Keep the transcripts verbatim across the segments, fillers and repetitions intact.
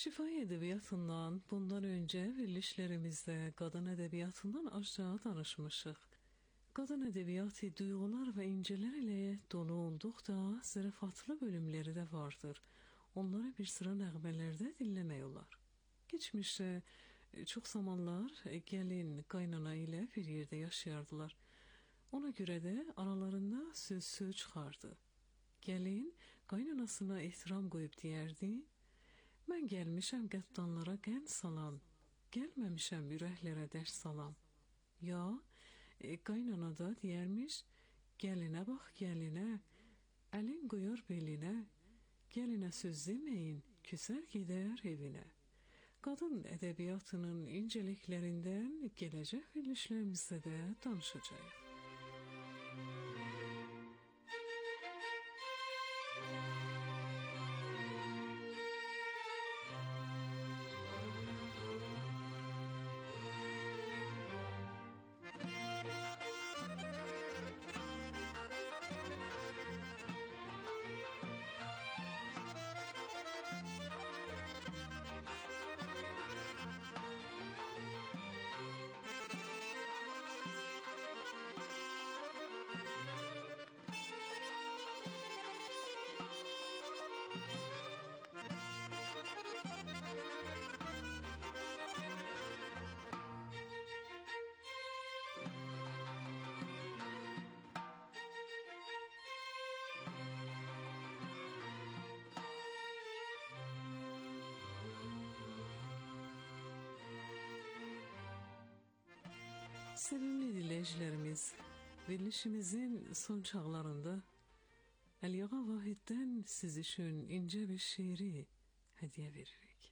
Şifahi edebiyatından bundan önce verilişlerimizde qadın edebiyatından aşağı danışmışıq. Qadın edebiyatı duyğular və incələr ilə dolu olduqda zərafatlı bölümləri də vardır. Onları bir sıra nəğmələrdə dinləmək olar. Geçmişdə çox zamanlar gəlin qaynana ilə bir yerdə yaşayardılar. Ona görə də aralarında söz-söz çıxardı. Gəlin qaynanasına ehtiram qoyub deyərdi: "Mən gəlmişəm qəddanlara qənd salam, gəlməmişəm ürəklərə dərs salam." Ya e, qaynana da deyərmiş: "Gəlinə bax, gəlinə, əlin qoyar belinə, gəlinə söz deməyin, küsər gedər evinə." Qadın ədəbiyyatının incəliklərindən gələcək verilişlərimizdə də danışacağıq. Sevimli dinləyicilərimiz, verilişimizin son çağlarında Əliağa Vahiddən siz üçün incə bir şeiri hədiyyə veririk.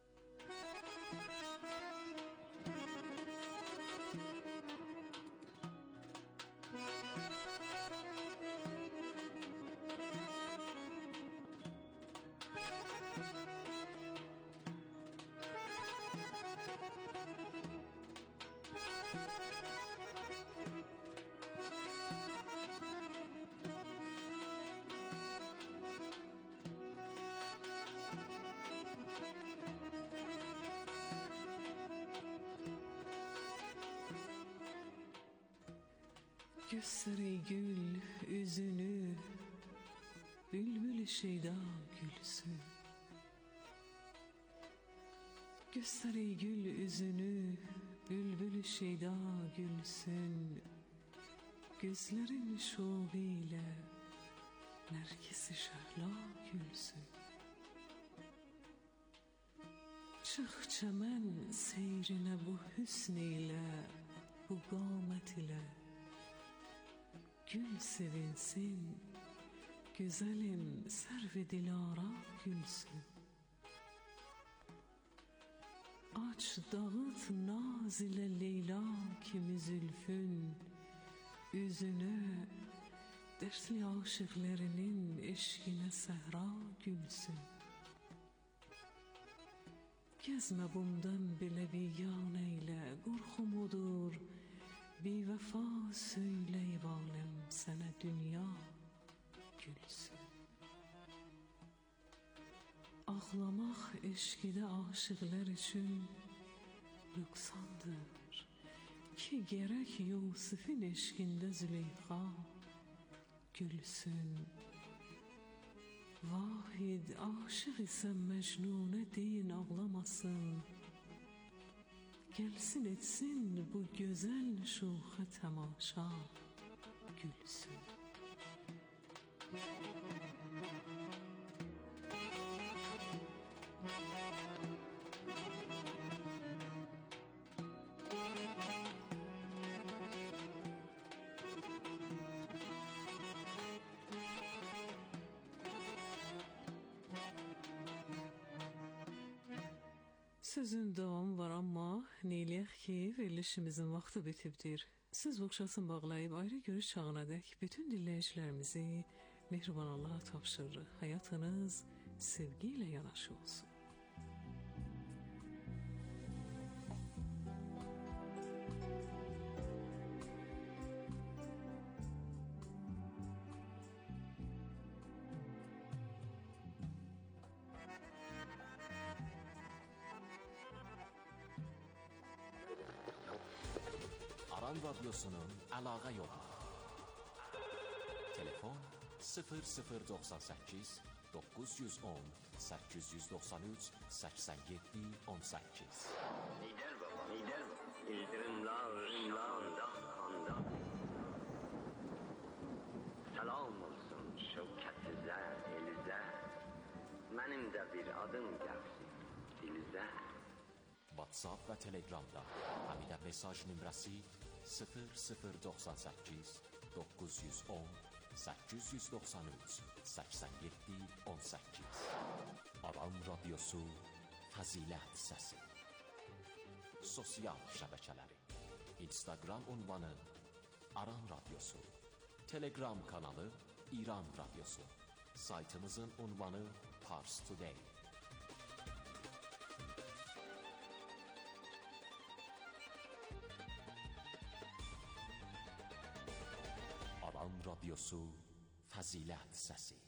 Göster ey gül üzünü, bülbül şeyda gülsün. Göster ey gül üzünü, bülbül şeyda gülsün. Gözlerin şovu ile nergisi şehla gülsün. Çıx çəmən seyrinə bu hüsn ile, bu qamət ile. Gül sevinsin, güzelim serv-i dilara gülsün. Aç dağıt naz ile Leyla kimi zülfün, üzünü dersli aşıqlərinin eşqinə səhra gülsün. Gezmə bundan belə biyan eylə, qorxum odur, bir vəfa söyləyib aləm sənə dünya gülsün. Ağlamaq eşqidə aşıqlar üçün nöqsandır ki, gərək Yusifin eşqində Züleyxa gülsün. Vahid aşıq isə Məcnunə deyin ağlamasın, gelsin etsin bu güzel şuxa tamaşa gülsün. Sözün davamı var, amma neyləyək ki, verilişimizin vaxtı bitibdir. Siz boxşasını bağlayıb ayrı görüş çağına dək bütün dinləyicilərimizi mehriban Allaha tapşırırıq. Həyatınız sevgi ilə yanaşı olsun. Aran Radyosu'nun əlaqə yolu. Telefon sıfır sıfır doxsan səkkiz doqquz yüz on səkkiz yüz doxsan üç səksən yeddi on səkkiz. Lider baba, lider baba. İldirimler, ürünler, kandan. Selam olsun şevketlize, elize. Benim de bir adım gelsin dilize. WhatsApp və Telegramda həmidə mesaj nömrəsi sıfır sıfır doxsan səkkiz doqquz yüz on səkkiz yüz doxsan üç səksən yeddi on səkkiz. Aran Radyosu Fəzilət Səsi. Sosial şəbəkələri Instagram ünvanı Aran Radyosu, Telegram kanalı İran Radyosu, saytımızın ünvanı Pars Today. Aran Radyosu Fəzilət Səsi.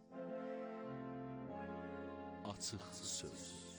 Açıq söz.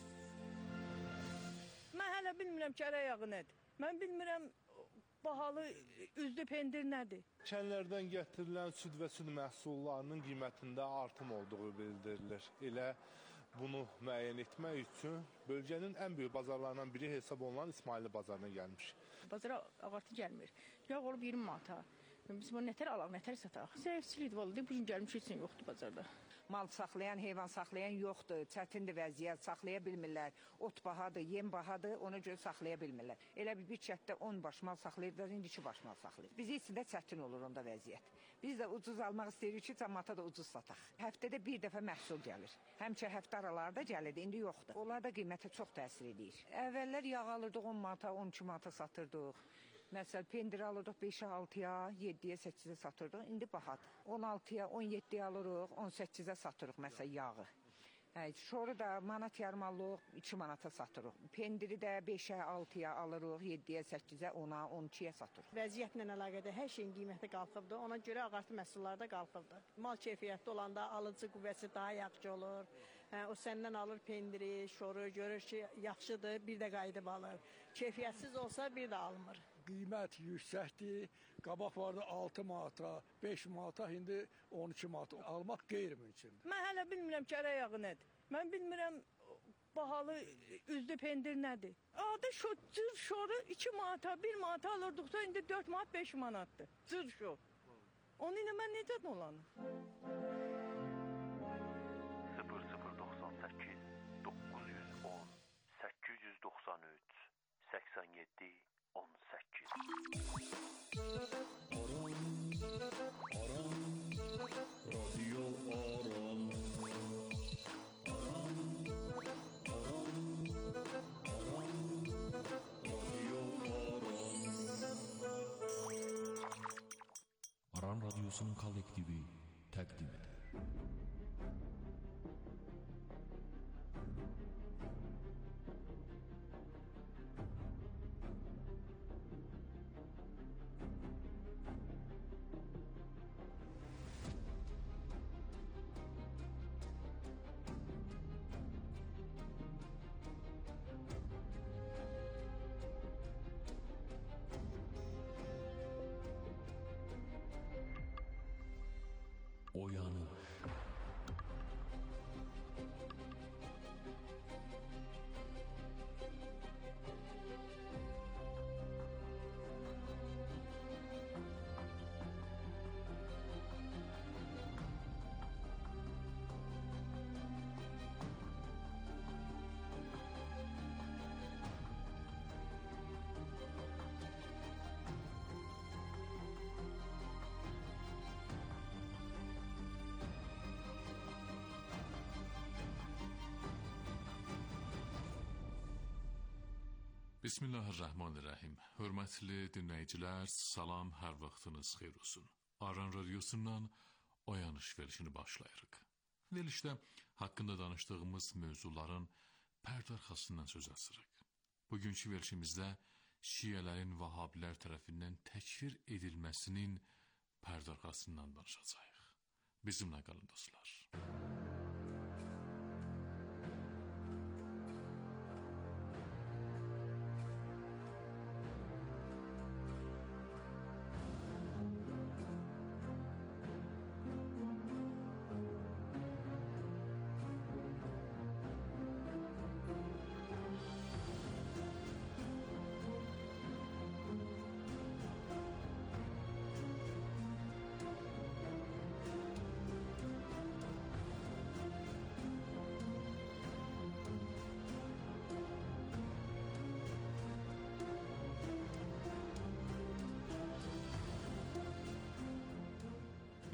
Mən hələ bilmirəm ki, ərə yağı nədir. Mən bilmirəm bahalı üzlü pendir nədir. Kəndlərdən gətirilən süd və süd məhsullarının qiymətində artım olduğu bildirilir. Elə bunu müəyyən etmək üçün bölgənin ən böyük bazarlarından biri hesab olunan İsmailli bazarına gəlmiş. Bazara ağartı gəlmir. Yağ olub iyirmi manata. Biz bunu nətər alaq, nətər sataq? Zəifçilikdir vallahi. Bu gün gəlmiş üçün yoxdur bazarda. Mal saxlayan, heyvan saxlayan yoxdur. Çətindir vəziyyət, saxlaya bilmirlər. Ot bahadır, yem bahadır, ona görə saxlaya bilmirlər. Elə bir bir çətdə on baş mal saxlayırlar, indi iki baş mal saxlayır. Biz üçün də çətin olur onda vəziyyət. Biz də ucuz almaq istəyirik ki, cəmaata da ucuz sataq. Həftədə bir dəfə məhsul gəlir. Həmçə həftə aralarda gəlirdi, indi yoxdur. Onlar da qiymətə çox təsir edir. Əvvəllər yağ alırdıq on manata, on iki manata satırdıq. Məsəl pendir alırdıq beşə altıya, yeddiyə səkkizə satırdıq. İndi bahadır. on altıya, on yeddiyə alırıq, on səkkizə satırıq məsəl yağı. Hə, şoru da manat yarım alırıq, iki manata satırıq. Pendiri də beşə altıya alırıq, yeddiyə səkkizə, ona, on ikiyə satırıq. Vəziyyətlə əlaqədə hər şeyin qiyməti qalxıbdır. Ona görə ağartı məhsulları da qalxıbdır. Mal keyfiyyətli olanda alıcı qüvvəsi daha yaxşı olur. Hə, o səndən alır pendiri, şoru, görür ki, yaxşıdır, bir də qayıdıb alır. Keyfiyyətsiz olsa bir də almır. Qiymət yüksəkdir. Qabaq vardı altı manata, beş manata, indi on iki manata almaq qeyri-mümkündür. Mən hələ bilmirəm ki, ərə yağı nədir. Mən bilmirəm bahalı üzlü pendir nədir. Adı şu cır şoru iki manata, bir manata alırdıqsa indi dörd manat, beş manatdır. Cır şor. Onu ilə mən necə dolanım? sıfır sıfır doxsan səkkiz doqquz yüz on səkkiz yüz doxsan üç səksən yeddi on səkkiz. Aran, Aran, Radio Aran. Aran, Aran, Aran, Radio Aran. Aran Radyosu'nun kollektivi təqdim edir. Oyanış. Bismillahirrahmanirrahim. Hörmətli dinləyicilər, salam, hər vaxtınız xeyir olsun. Aran Radyosu'ndan oyanış verilişini başlayırıq. Verilişdə haqqında danışdığımız mövzuların pərdə arxasından söz açırıq. Bugünkü verilişimizdə Şiələrin Vahabilər tərəfindən təkfir edilməsinin pərdə arxasından danışacağıq. Bizimlə qalın dostlar.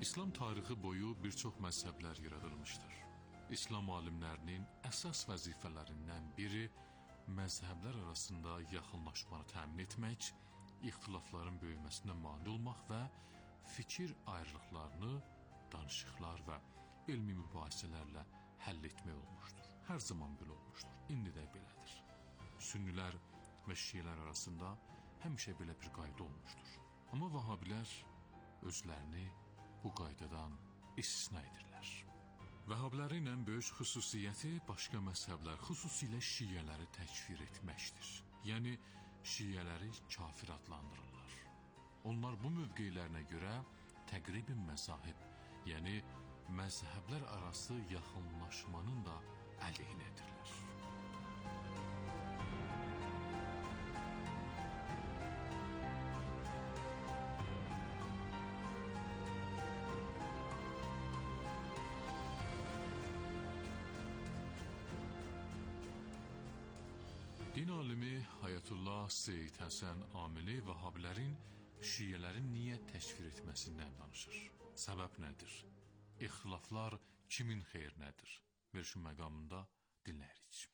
İslam tarixi boyu bir çox məzhəblər yaradılmışdır. İslam alimlərinin əsas vəzifələrindən biri məzhəblər arasında yaxınlaşmanı təmin etmək, ixtilafların böyüməsinə mane olmaq və fikir ayrılıqlarını danışıqlar və elmi mübahisələrlə həll etmək olmuşdur. Hər zaman belə olmuşdur, indi də belədir. Sünnilər və şiələr arasında həmişə belə bir qayda olmuşdur. Amma Vahabilər özlərini bu qaydadan istisna edirlər. Vəhablərin ən böyük xüsusiyyəti başqa məzhəblər, xüsusilə şiələri təkfir etməkdir. Yəni, şiələri kafir adlandırırlar. Onlar bu mövqeylərinə görə təqribi məzahib, yəni məzhəblər arası yaxınlaşmanın da əleyhinədirlər. Din alimi Ayətullah Seyyid Həsən Amili Vahablərin şiələrin niyə təkfir etməsindən danışır. Səbəb nədir? İxtilaflar kimin xeyrinədir? Verişin məqamında dinləyirik.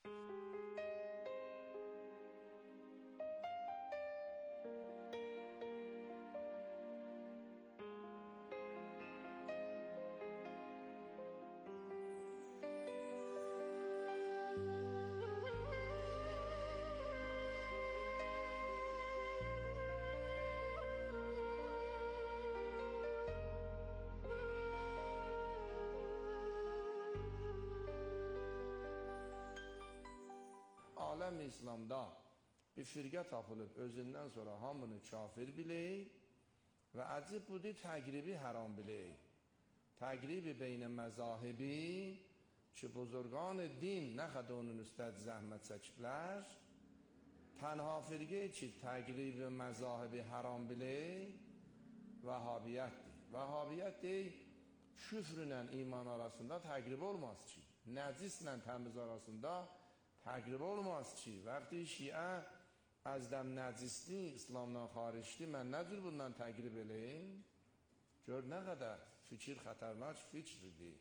Aləm İslamda bir firqə tapılıb özündən sonra hamını kafir biləyik və əcib budur təqribi haram biləyik. Təqribi beynə məzahibi ki, buzurgan din nə qədər onun üstəd zəhmət çəkiblər, tənha firqə ki, təqribi məzahibi haram biləyik, Vəhabiyyətdir. Vəhabiyyətdir, küfrlə iman arasında təqrib olmaz ki, nəcislə təmiz arasında təqrib olmaz ki, vəqti şiə əzdəm nəcisli, İslamdan xaricli, mən nədir bundan təqrib eləyim? Gör nə qədər fikir xətərnak fikirdir.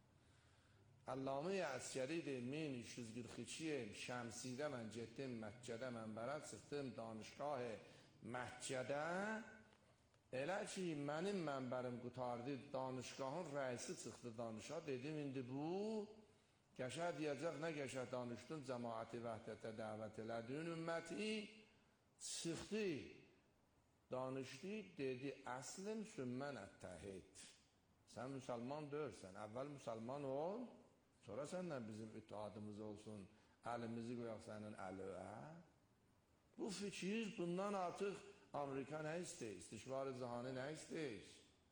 Əllamə-i Əskəridir, min üç yüz qırx iki Şəmsidə mən getdim, Məkkədə mənbərə çıxdım, danışqah Məkkədə, elə ki, mənim mənbərim qutardı, danışqahın rəisi çıxdı danışa, dedim, indi bu qəşə deyəcək, nə qəşə danışdın, cəmaəti vəhdətə dəvət elədin, ümməti çıxdı, danışdı, dedi, əslin sümmən ət-təhid. Sən müsəlman dörsən, əvvəl müsəlman ol, sonra səndən bizim üttihadımız olsun, əlimizi qoyaq sənin əliyə. Bu fikir, bundan artıq Amerika nə istəyir, istişvar-ı cihanı nə istəyir?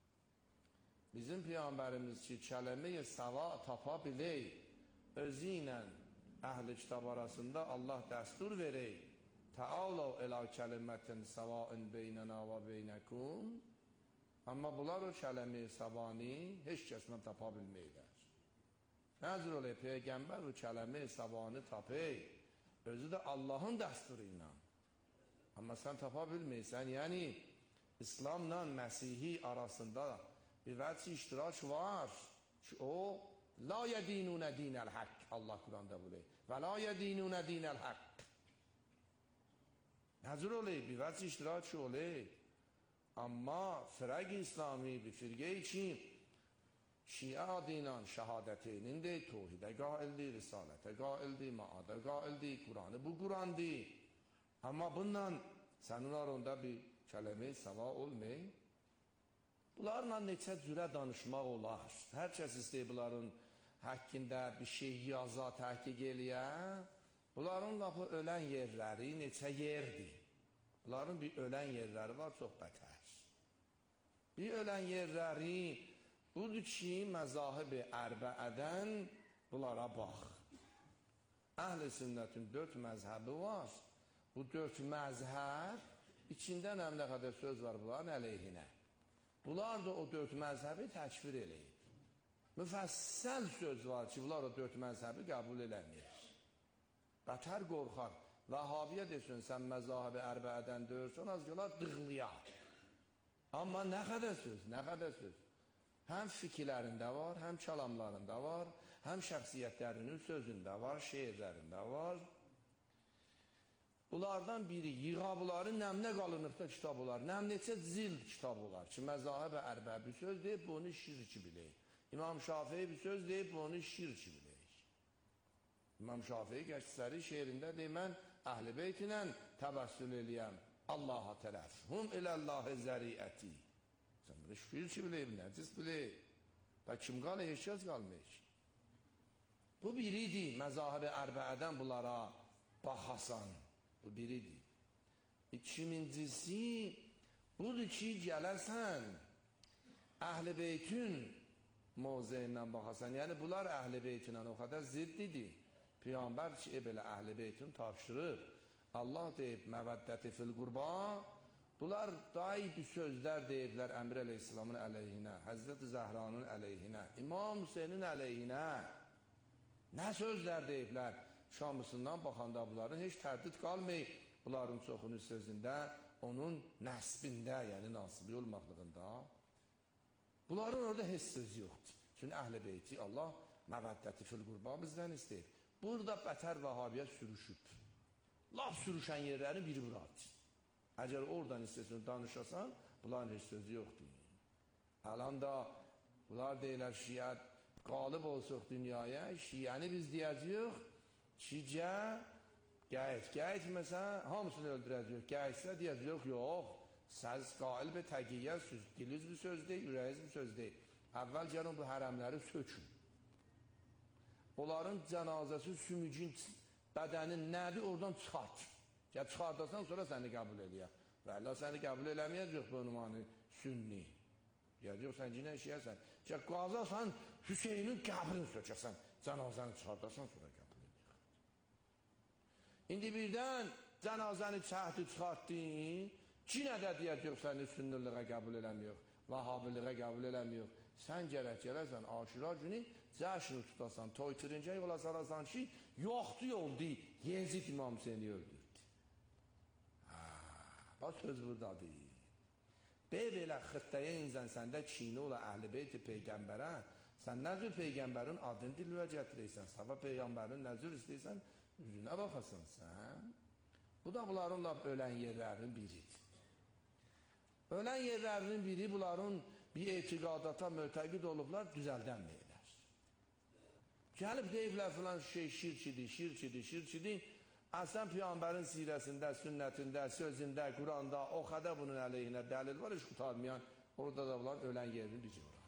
Bizim Peyğəmbərimiz ki, kələmə-i səva tapa bilək, özü ilə əhl-i kitab arasında Allah dəstur verək, təalav elə kəlimətin səvain beynənə və beynəkum, amma bunlar o kələmi səvani heç kəslə tapa bilməklər. Nəzir olayı, Peyğəmbər o kələmi səvani tapay, özü də Allahın dəsturu ilə. Amma sən tapa bilməksən, yəni İslamla Məsihi arasında bir vəci iştirak var ki, o la yedinunə dinəl haqq, Allah Quranda buyuruyor. Və la yedinunə dinəl haqq. Nəzir olayı, bir vəci iştirak olayı. Amma firəq İslami bir firqə ki, Şiə adıyla şəhadəteynindir, tohidə qaildir, risalətə qaildir, maadə qaildir, Quranı bu Qurandır. Amma bundan sənin arında bir kələmə səva olmay. Bunlarla neçə cürə danışmaq olar. Hər kəs istəyir bunların haqqında bir şey yaza, təhqiq eləyə. Bunların lafı ölən yerləri neçə yerdir. Bunların bir ölən yerləri var, çox bətər. Bir ölən yerləri budur ki, məzahib-i ərbəədən bunlara bax. Əhl-i sünnətin dörd məzhəbi var. Bu dörd məzhəb içində nə qədər söz var bunların əleyhinə. Bunlar da o dörd məzhəbi təkfir eləyib. Müfəssəl söz var ki, bunlar o dörd məzhəbi qəbul eləmir. Bətər qorxar. Vəhabiyyə desin, sən məzahib-i ərbəədən dörsən, az yolar dığlayar. Amma nə qədər söz, nə qədər söz. Həm fikirlərində var, həm kəlamlarında var, həm şəxsiyyətlərinin sözündə var, şeirlərində var. Bunlardan biri yığabıları nəmnə qalınıqda kitab olar, nəmnəçə zild kitab olar ki, məzahib və ərbə bir söz deyib, bunu şir ki biləyik. İmam Şafii bir söz deyib, bunu şir ki biləyik. İmam Şafii qəşsəri şeirində deyib, mən əhl-i beytinə təbəssül eləyəm, Allaha tərəf, hum iləllahi zəriəti. Sən bunu şir ki biləyib, nəcis biləyib. Və kim qalır, heç kəs qalmayış. Bu biridir, məzahib ərbəədən bunlara baxasan. Bu biridir. İkincisi, budur ki, gələrsən, əhl-i beytün mövzeyindən baxasan. Yəni, bunlar əhl-i beytindən o qədər ziddidir. Peyğəmbər ki, e, belə əhl-i beytün tapşırır. Allah deyib, məvəddəti fil qurba. Bunlar dahi bir sözlər deyiblər Əmir əleyhissalamın əleyhinə, Həzrət-i Zəhranın əleyhinə, İmam Hüseynin əleyhinə. Nə sözlər deyiblər? Şamısından baxanda bunların heç tərdid qalmayıb. Bunların çoxunun sözündə, onun nəsbində, yəni nasibi olmaqlığında. Bunların orada heç sözü yoxdur. Çünki əhl-i beyti Allah məvəddəti fil qurba bizdən istəyir. Burada bətər vəhabiyə sürüşüb. Laf sürüşən yerlərin biri buradır. Əgər oradan istəsən danışasan, bunların heç sözü yoxdur. Alan da bunlar deyilər şiət qalib olsuq dünyaya, şiəni biz deyəcəyik, Şicə, gəyic, gəyic məsələn, hamısını öldürəcək, gəyicsə deyəcək, yox, səz qail və təqiyyə söz, diliz bir söz deyil, ürəyiz bir söz deyil. Əvvəl gəlin bu hərəmləri sökün. Onların cənazəsi sümücün bədənin nədir, oradan çıxart. Gəl çıxardasan, sonra səni qəbul eləyək. Və Allah səni qəbul eləməyəcək bu ünvanı sünni. Deyəcək, sən cinə işləyərsən. Gəl qazasan, Hüseynin qəbrini sökəsən, cənazəni çıxardasan, sonra qəbul. İndi birdən cənazəni çəhdi çıxartdın, cinə də deyəcək, səni sünnilliğə qəbul eləmiyor, vahabiliğə qəbul eləmiyor. Sən gərək gələsən, aşura günü cəşini tutasan, toyturincə yola sarasan ki, yoxdu yoldu, Yezid İmam seni öldürdü. Bax, söz buradadır. Belə xıttəyə inzən səndə çiğni ola əhl-i beyti Peyğəmbərə, sən nə cür Peyğəmbərin adını dilvə gətirəysən, sabah Peyğəmbərin nə cür istəysən, üzünə baxasın sən. Bu da bunların laf ölən yerlərinin biridir. Ölən yerlərinin biri bunların bir etiqadata mötəqid olublar, düzəldənməyirlər. Gəlib deyiblər filan şey şirkidir, şirkidir, şirkidir. Əslən Peyğəmbərin sirəsində, sünnətində, sözündə, Quranda o qədər bunun əleyhinə dəlil var, heç qutarmayan. Orada da bunlar ölən yerinin bici var.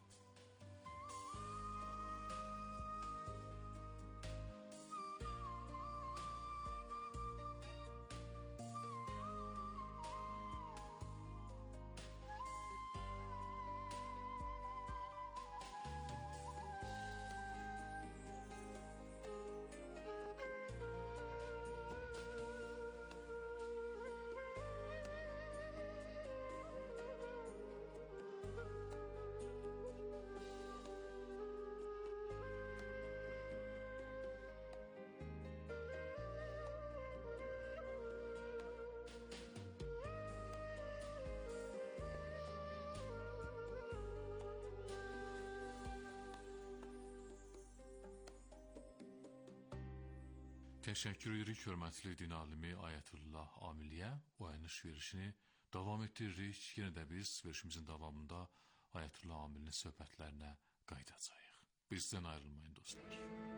Təşəkkür edirik hörmətli din alimi Ayətullah Amiliyə. O ayınış verişini davam etdiririk. Yenə də biz verişimizin davamında Ayətullah Amilinin söhbətlərinə qayıdacağıq. Bizdən ayrılmayın dostlar.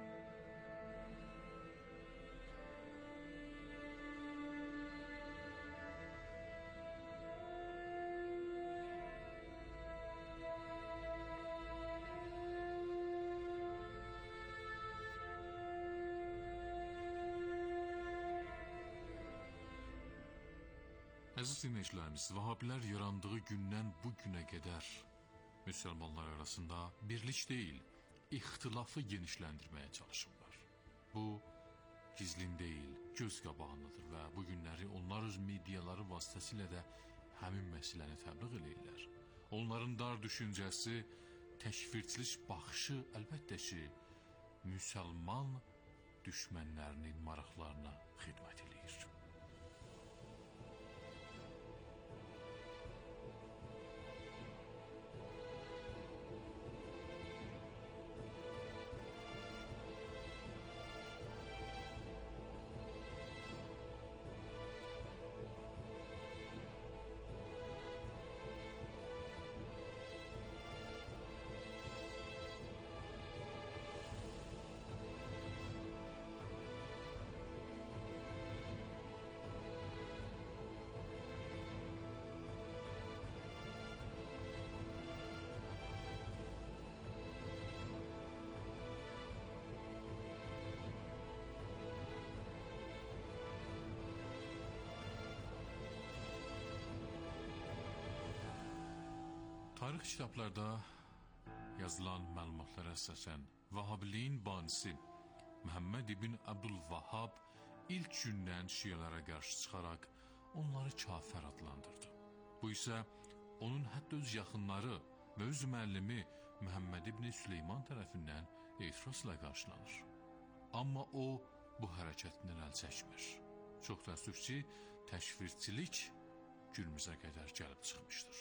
Əziz dinləyicilərimiz, Vahabilər yarandığı gündən bu günə qədər müsəlmanlar arasında birlik deyil, ixtilafı genişləndirməyə çalışırlar. Bu, gizlin deyil, göz qabağındadır və bu günləri onlar öz mediaları vasitəsilə də həmin məsələni təbliğ eləyirlər. Onların dar düşüncəsi, təkfirçilik baxışı əlbəttə ki, müsəlman düşmənlərinin maraqlarına xidmət eləyir. Tarix kitablarda yazılan məlumatlara əsasən Vahhabiliyin banisi Məhəmməd ibn Abdülvahhab ilk gündən şiələrə qarşı çıxaraq onları kafir adlandırdı. Bu isə onun hətta öz yaxınları və öz müəllimi Məhəmməd ibn Süleyman tərəfindən etirazla qarşılanır. Amma o bu hərəkətindən əl çəkmir. Çox təəssüf ki, təkfirçilik günümüzə qədər gəlib çıxmışdır.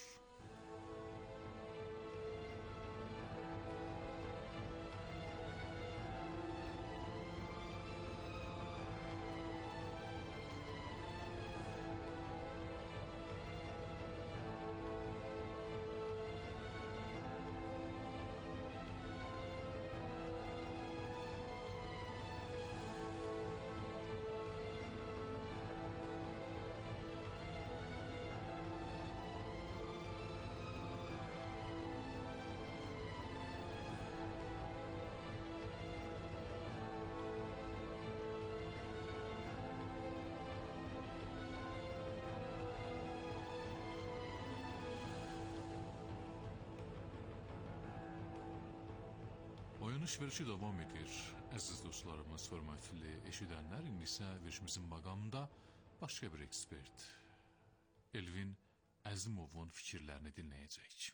Oyanış verişi davam edir. Əziz dostlarımız, hörmətli eşidənlər, indi isə verişimizin məqamında başqa bir ekspert Elvin Əzimovun fikirlərini dinləyəcəyik.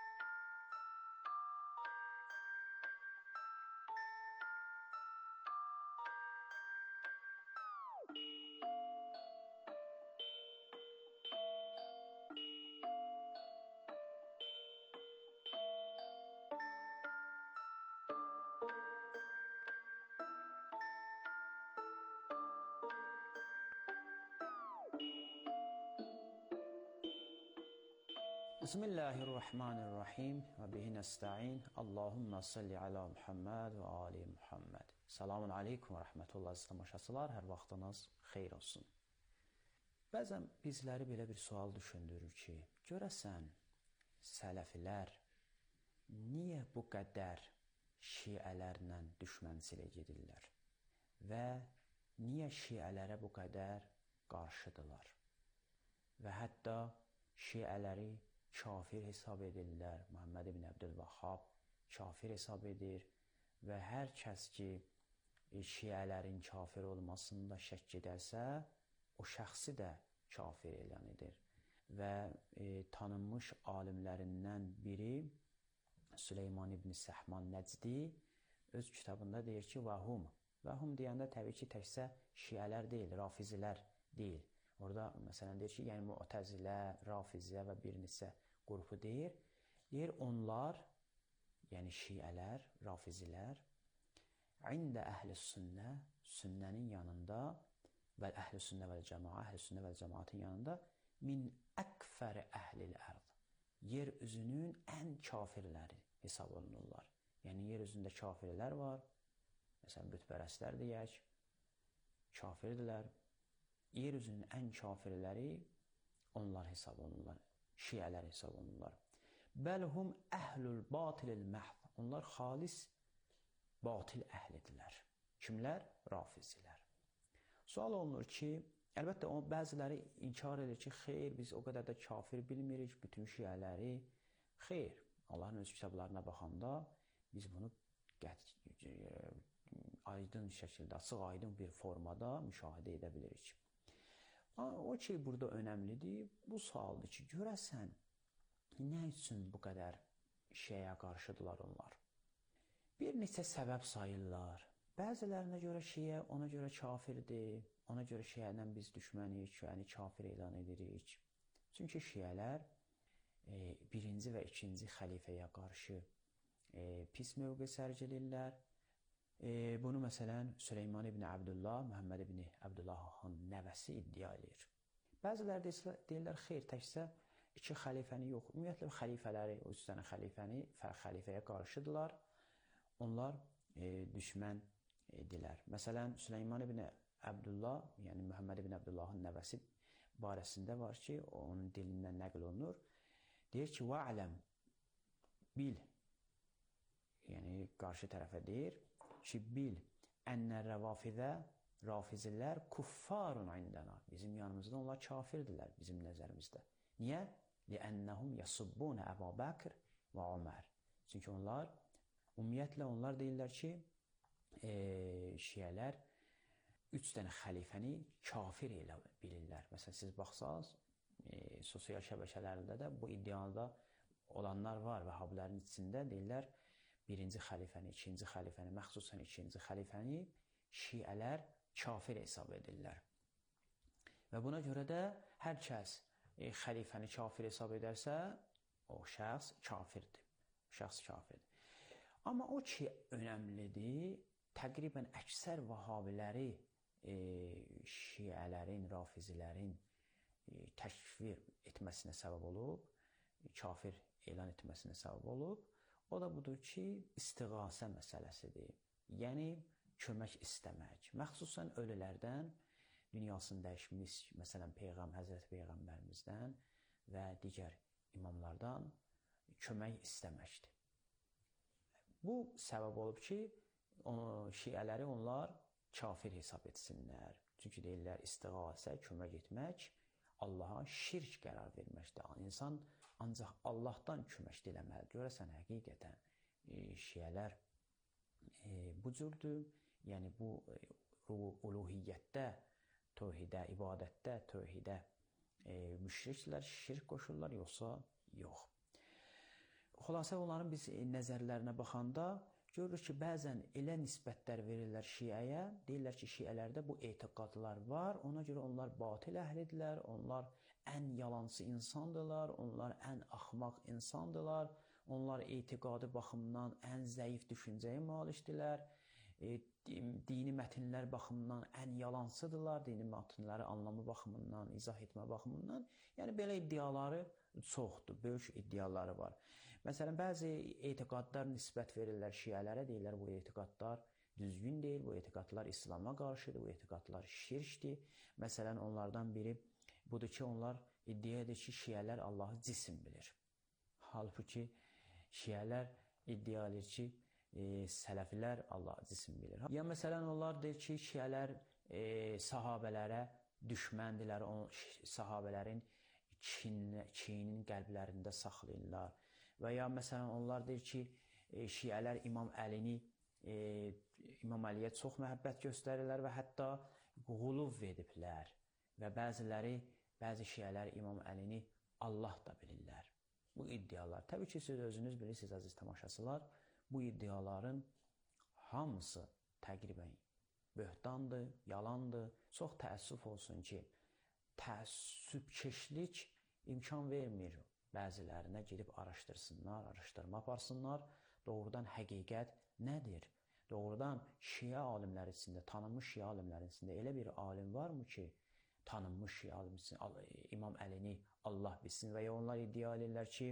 Bismillahirrahmanirrahim və bihi nəstəin. Allahümmə salli alə Muhammed və ali Muhammed. Selamun aleykum və rəhmətullah əziz tamaşaçılar, hər vaxtınız xeyr olsun. Bəzən bizləri belə bir sual düşündürür ki, görəsən sələfilər niyə bu qədər şiələrlə düşmənçilik gedirlər və niyə şiələrə bu qədər qarşıdırlar və hətta şiələri kafir hesab edirlər. Məhəmməd ibn Abdülvahhab kafir hesab edir və hər kəs ki şiələrin kafir olmasında şəkk edərsə, o şəxsi də kafir elan edir. Və e, tanınmış alimlərindən biri Süleyman ibn Səhman Nəcdi öz kitabında deyir ki, vəhum. Vəhum deyəndə təbii ki, təkcə şiələr deyil, rafizilər deyil. Orada məsələn deyir ki, yəni Mu'təzilə, Rafizə və bir neçə qrupu deyir. Deyir, onlar, yəni şiələr, Rafizilər, ində əhl-i sünnə, sünnənin yanında və əhl-i sünnə vəl cəmaə, əhl-i sünnə vəl cəmaatın yanında min əkfəri əhlil ərd. Yer üzünün ən kafirləri hesab olunurlar. Yəni, yer üzündə kafirlər var, məsələn, bütpərəstlər deyək, kafirdirlər. Yer üzünün ən kafirləri onlar hesab olunurlar, şiələr hesab olunurlar. Bəlhum əhlül batilil məhd. Onlar xalis batil əhlidirlər. Kimlər? Rafizilər. Sual olunur ki, əlbəttə o bəziləri inkar edir ki, xeyr, biz o qədər də kafir bilmirik, bütün şiələri. Xeyr, Allahın öz kitablarına baxanda biz bunu qət, aydın şəkildə, açıq aydın bir formada müşahidə edə bilirik. O ki, burada önəmlidir, bu sualdır ki, görəsən, nə üçün bu qədər şiəyə qarşıdırlar onlar? Bir neçə səbəb sayırlar. Bəzilərinə görə şiə ona görə kafirdir, ona görə şiədən biz düşmənik, yəni kafir elan edirik. Çünki şiələr e, birinci və ikinci xəlifəyə qarşı e, pis mövqe sərgilirlər. E, bunu məsələn Süleyman ibn Abdullah, Məhəmməd ibn Abdullahın nəvəsi iddia edir. Bəziləri deyirlər, xeyr, təkcə iki xəlifəni yox, ümumiyyətlə xəlifələri, o üç dənə xəlifəni xəlifəyə qarşıdırlar. Onlar e, düşmən edirlər. Məsələn, Süleyman ibn Abdullah, yəni Məhəmməd ibn Abdullahın nəvəsi barəsində var ki, onun dilindən nəql olunur. Deyir ki, va'ləm, bil, yəni qarşı tərəfə deyir ki, bil, ənə rəvafidə, rafizilər kuffarun indəna. Bizim yanımızda onlar kafirdirlər, bizim nəzərimizdə. Niyə? Liənnəhum yasubbunə Əbu Bəkir və Ömər. Çünki onlar, ümumiyyətlə onlar deyirlər ki, e, şiələr üç dənə xəlifəni kafir elə bilirlər. Məsələn, siz baxsaq, e, sosial şəbəkələrində də bu iddiada olanlar var və Vəhabilərin içində deyirlər, birinci xəlifəni, ikinci xəlifəni, məxsusən ikinci xəlifəni şiələr kafir hesab edirlər. Və buna görə də hər kəs e, xəlifəni kafir hesab edərsə, o şəxs kafirdir. Şəxs kafirdir. Amma o ki, önəmlidir, təqribən əksər Vəhabiləri e, şiələrin, rafizilərin e, təkfir etməsinə səbəb olub, kafir elan etməsinə səbəb olub. O da budur ki, istiğasə məsələsidir. Yəni, kömək istəmək. Məxsusən ölülərdən, dünyasını dəyişmiş, məsələn, Peyğəm, Həzrət Peyğəmbərimizdən və digər imamlardan kömək istəməkdir. Bu səbəb olub ki, şiələri onlar kafir hesab etsinlər. Çünki deyirlər, istiğasə, kömək etmək, Allaha şirk qərar verməkdir. İnsan ancaq Allahdan kömək diləməlidir. Görəsən, həqiqətən e, şiələr e, bu cürdür. Yəni, bu e, uluhiyyətdə, tövhidə, ibadətdə, tövhidə e, müşriklər, şirk qoşurlar, yoxsa yox. Xülasə, onların biz nəzərlərinə baxanda görürük ki, bəzən elə nisbətlər verirlər şiəyə, deyirlər ki, şiələrdə bu etiqadlar var, ona görə onlar batil əhlidirlər, onlar ən yalancı insandırlar, onlar ən axmaq insandırlar, onlar etiqadı baxımından ən zəif düşüncəyə malikdirlər, e, dini mətinlər baxımından ən yalancıdırlar, dini mətinləri anlamı baxımından, izah etmə baxımından. Yəni, belə iddiaları çoxdur, böyük iddiaları var. Məsələn, bəzi etiqadlar nisbət verirlər şiələrə, deyirlər, bu etiqadlar düzgün deyil, bu etiqadlar İslama qarşıdır, bu etiqadlar şirkdir. Məsələn, onlardan biri budur ki, onlar iddia edir ki, şiələr Allahı cisim bilir. Halbuki, şiələr iddia edir ki, e, sələfilər Allahı cisim bilir. Ya, məsələn, onlar deyir ki, şiələr e, sahabələrə düşməndilər, o, sahabələrin kinin qəlblərində saxlayırlar. Və ya, məsələn, onlar deyir ki, e, şiələr İmam Əlini, e, İmam Əliyə çox məhəbbət göstərirlər və hətta quluv ediblər. Və bəziləri, bəzi şiələr İmam Əlini Allah da bilirlər. Bu iddialar. Təbii ki, siz özünüz bilirsiniz, əziz tamaşaçılar, bu iddiaların hamısı təqribən böhtandır, yalandır. Çox təəssüf olsun ki, təəssübkeşlik imkan vermir bəzilərinə gedib araşdırsınlar, araşdırma aparsınlar. Doğrudan həqiqət nədir? Doğrudan şiə alimləri içində, tanınmış şiə alimləri içində elə bir alim varmı ki, tanınmış şiə alim içində İmam Əlini Allah bilsin və ya onlar iddia edirlər ki,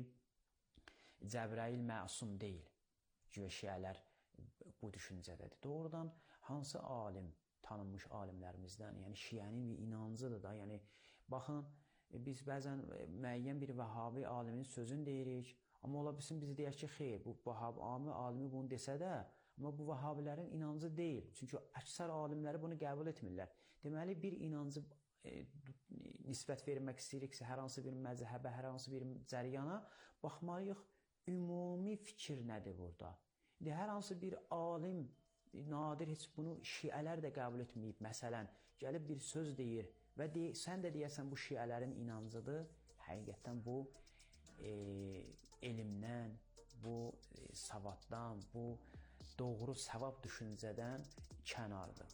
Cəbrəil məsum deyil. Güya şiələr bu düşüncədədir. Doğrudan hansı alim, tanınmış alimlərimizdən, yəni şiənin bir inancıdır da, yəni baxın, biz bəzən müəyyən bir Vəhabi alimin sözünü deyirik, amma ola bilsin biz deyək ki, xeyr, bu Vəhabi alimi bunu desə də, amma bu Vəhabilərin inancı deyil. Çünki əksər alimləri bunu qəbul etmirlər. Deməli, bir inancı e, nisbət vermək istəyiriksə, hər hansı bir məzhəbə, hər hansı bir cəriyana baxmalıyıq, ümumi fikir nədir burada? İndi hər hansı bir alim, nadir heç bunu şiələr də qəbul etməyib. Məsələn, gəlib bir söz deyir və dey sən də deyəsən bu şiələrin inancıdır. Həqiqətən bu e, elmdən, bu e, savaddan, bu doğru savab düşüncədən kənardır.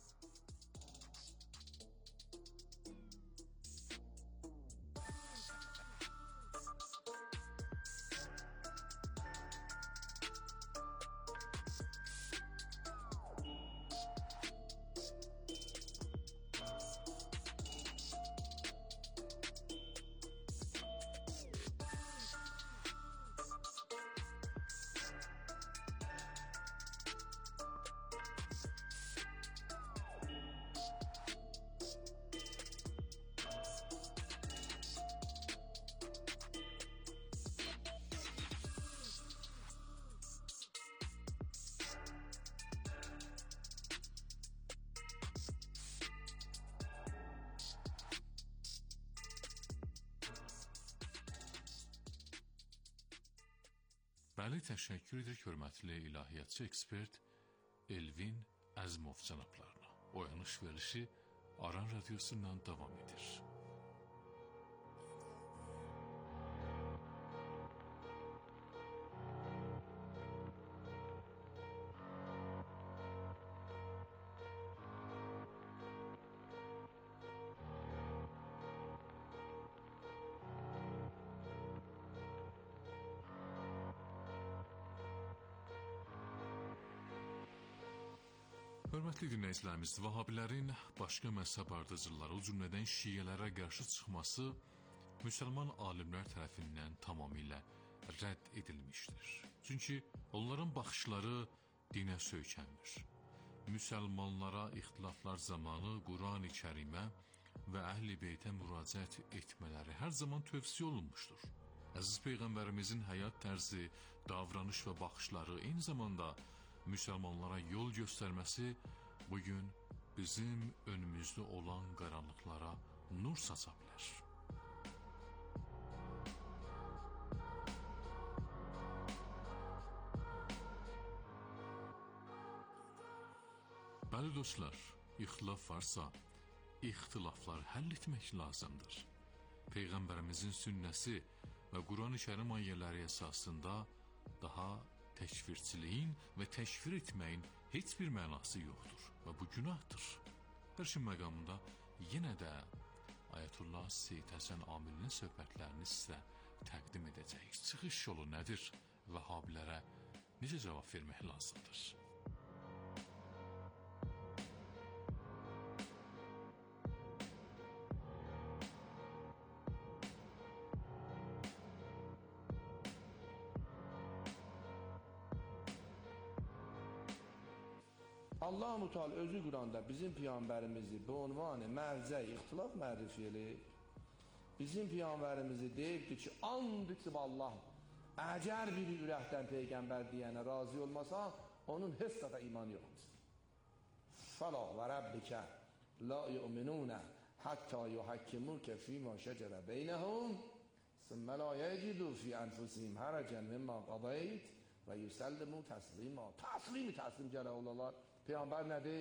Bəli, təşəkkür edirik hörmətli ilahiyyatçı ekspert Elvin Əzmov cənablarına. Oyanış verilişi Aran Radyosu'ndan davam edir. Hörmətli dinləyicilərimiz, Vahabilərin başqa məzhəb ardıcıları, o cümlədən şiələrə qarşı çıxması müsəlman alimlər tərəfindən tamamilə rədd edilmişdir. Çünki onların baxışları dinə söykənmir. Müsəlmanlara ixtilaflar zamanı Quran-ı Kərimə və Əhl-i Beytə müraciət etmələri hər zaman tövsiyə olunmuşdur. Əziz Peyğəmbərimizin həyat tərzi, davranış və baxışları, eyni zamanda müsəlmanlara yol göstərməsi bugün bizim önümüzdə olan qaranlıqlara nur saça bilər. Bəli dostlar, ixtilaf varsa, ixtilaflar həll etmək lazımdır. Peyğəmbərimizin sünnəsi və Quran-ı Kərim ayələri əsasında daha təkfirçiliyin və təkfir etməyin heç bir mənası yoxdur və bu günahdır. Pərşin məqamında yenə də Ayətullah Seyyid Həsən Amilinin söhbətlərini sizə təqdim edəcəyik. Çıxış yolu nədir? Vəhabilərə necə cavab vermək lazımdır? Allah-u Teala özü Quranda bizim Peyğəmbərimizi bu unvanı mərcə ixtilaf mərif eləyib. Bizim Peyğəmbərimizi deyibdir ki, and içib Allah, əgər biri ürəkdən Peyğəmbər deyənə razı olmasa, onun heç də iman yoxdur. Fəla və Rəbbikə la yu'minunə hatta yuhakkimuke fîmâ şəcərə beynəhum sümmə la yəcidu fî ənfusihim hərəcən mimmâ qadayt və yüsəllimu təslimə. Təslimi təslim gələ olarlar. Peyğəmbər nədir?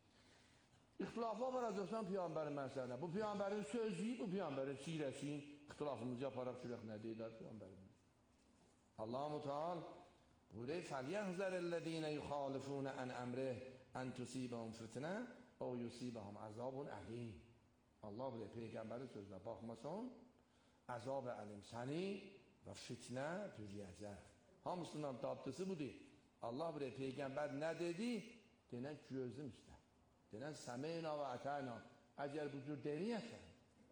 İxtilafa varacaqsan Peyğəmbərin məsələsinə. Bu Peyğəmbərin sözü, bu Peyğəmbərin sirəsinin ixtilafımızı yaparaq şürək nə deyilər Peyğəmbərimiz? Allah-u Teala buyuruyor, فَلْيَحْذَرِ الَّذ۪ينَ يُخَالِفُونَ عَنْ أَمْرِهِ أَنْ تُصِيبَهُمْ فِتْنَةٌ اَوْ يُصِيبَهُمْ عَذَابٌ أَلِيمٌ. Allah buyuruyor, Peyğəmbərin sözünə baxmasan, əzab-ı əlim səni və fitnə bürüyəcək. Hamısından tapdısı bu deyil. Allah buyuruyor, Peyğəmbər nə dedi? Denən gözüm üstə. Denən səmeyna və ətəna. Əgər bu cür deniyəsən.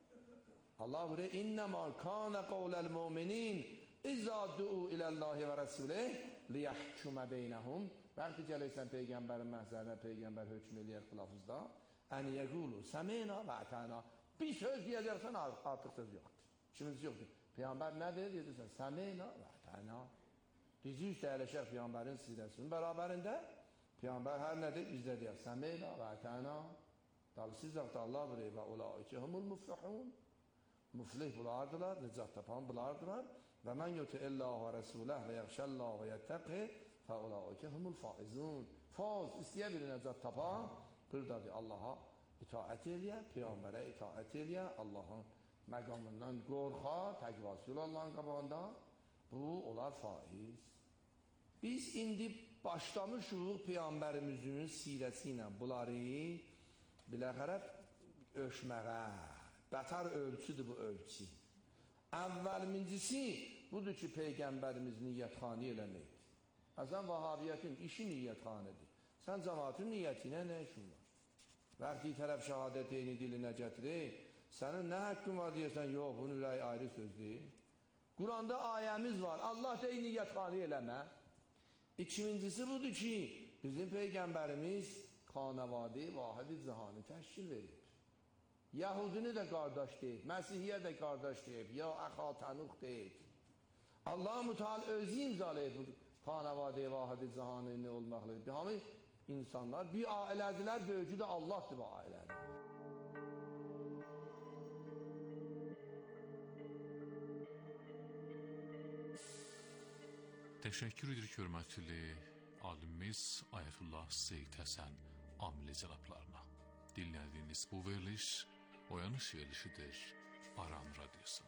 Allah buyuruyor, İnnəmâ kânə qavləl müminin İzâ du'u ilallâhi və rəsulih liyəhkümə beynəhum. Bəlkə gələksən Peyğəmbərin məhzərinə, Peyğəmbər hökm eləyər xilafızda. Ən yəqulu səmeyna və ətəna. Bir söz deyəcəksən, artıq söz yoxdur. İşimiz yoxdur. Peyğəmbər nə deyir? Deyirsən, səmeyna və ətəna. Dizi üstə əyləşək Peyğəmbərin sirəsinin bərabərində. Peyğəmbər hər nədir? Bizdə deyək, səmeyna və ətəna. Dalısız vaxtda Allah buyuruyor və ulaikə humul muflihun. Muflih bulardılar, nicat tapan bulardılar. Və mən yuti illah və rəsuləh və yəxşəllah və yəttəqih fə ulaikə humul faizun. Faz istəyə bir nicat tapan, buradadır Allaha itaət eləyə, Peyğəmbərə itaət eləyə, Allahın məqamından qorxa, təqvasıl Allahın qabağında, bu olar faiz. Biz indi başlamışıq Peyğəmbərimizin sirəsi ilə bunları biləxərə ölçməyə. Bətər ölçüdür bu ölçü. Əvvəlmincisi budur ki, Peyğəmbərimiz niyyətxani eləməkdir. Əzən Vahabiyyətin işi niyyətxanidir. Sən cəmaatın niyyətinə nə işin var? Vəqti tərəf şəhadət eyni dilinə gətirir. Sənin nə haqqın var deyəsən, yox, bunun ürəyi ayrı sözdür. Quranda ayəmiz var, Allah deyir niyyətxani eləmə. İkincisi budur ki, bizim Peyğəmbərimiz xanəvadi vahid-i cihanı təşkil verir. Yahudini də qardaş deyib, Məsihiyyə də qardaş deyib, ya əxa tənuq deyib. Allah-u Teala özü imzalayıb bu xanəvadi vahid-i cihanı nə olmaqlıdır. Hamı insanlar bir ailədirlər, böyücü də Allahdır bu ailədir. Təşəkkür edirik hörmətli alimimiz Ayətullah Seyid Həsən Amili cənablarına. Dinlədiyiniz bu veriliş Oyanış verilişidir Aran Radyosunda.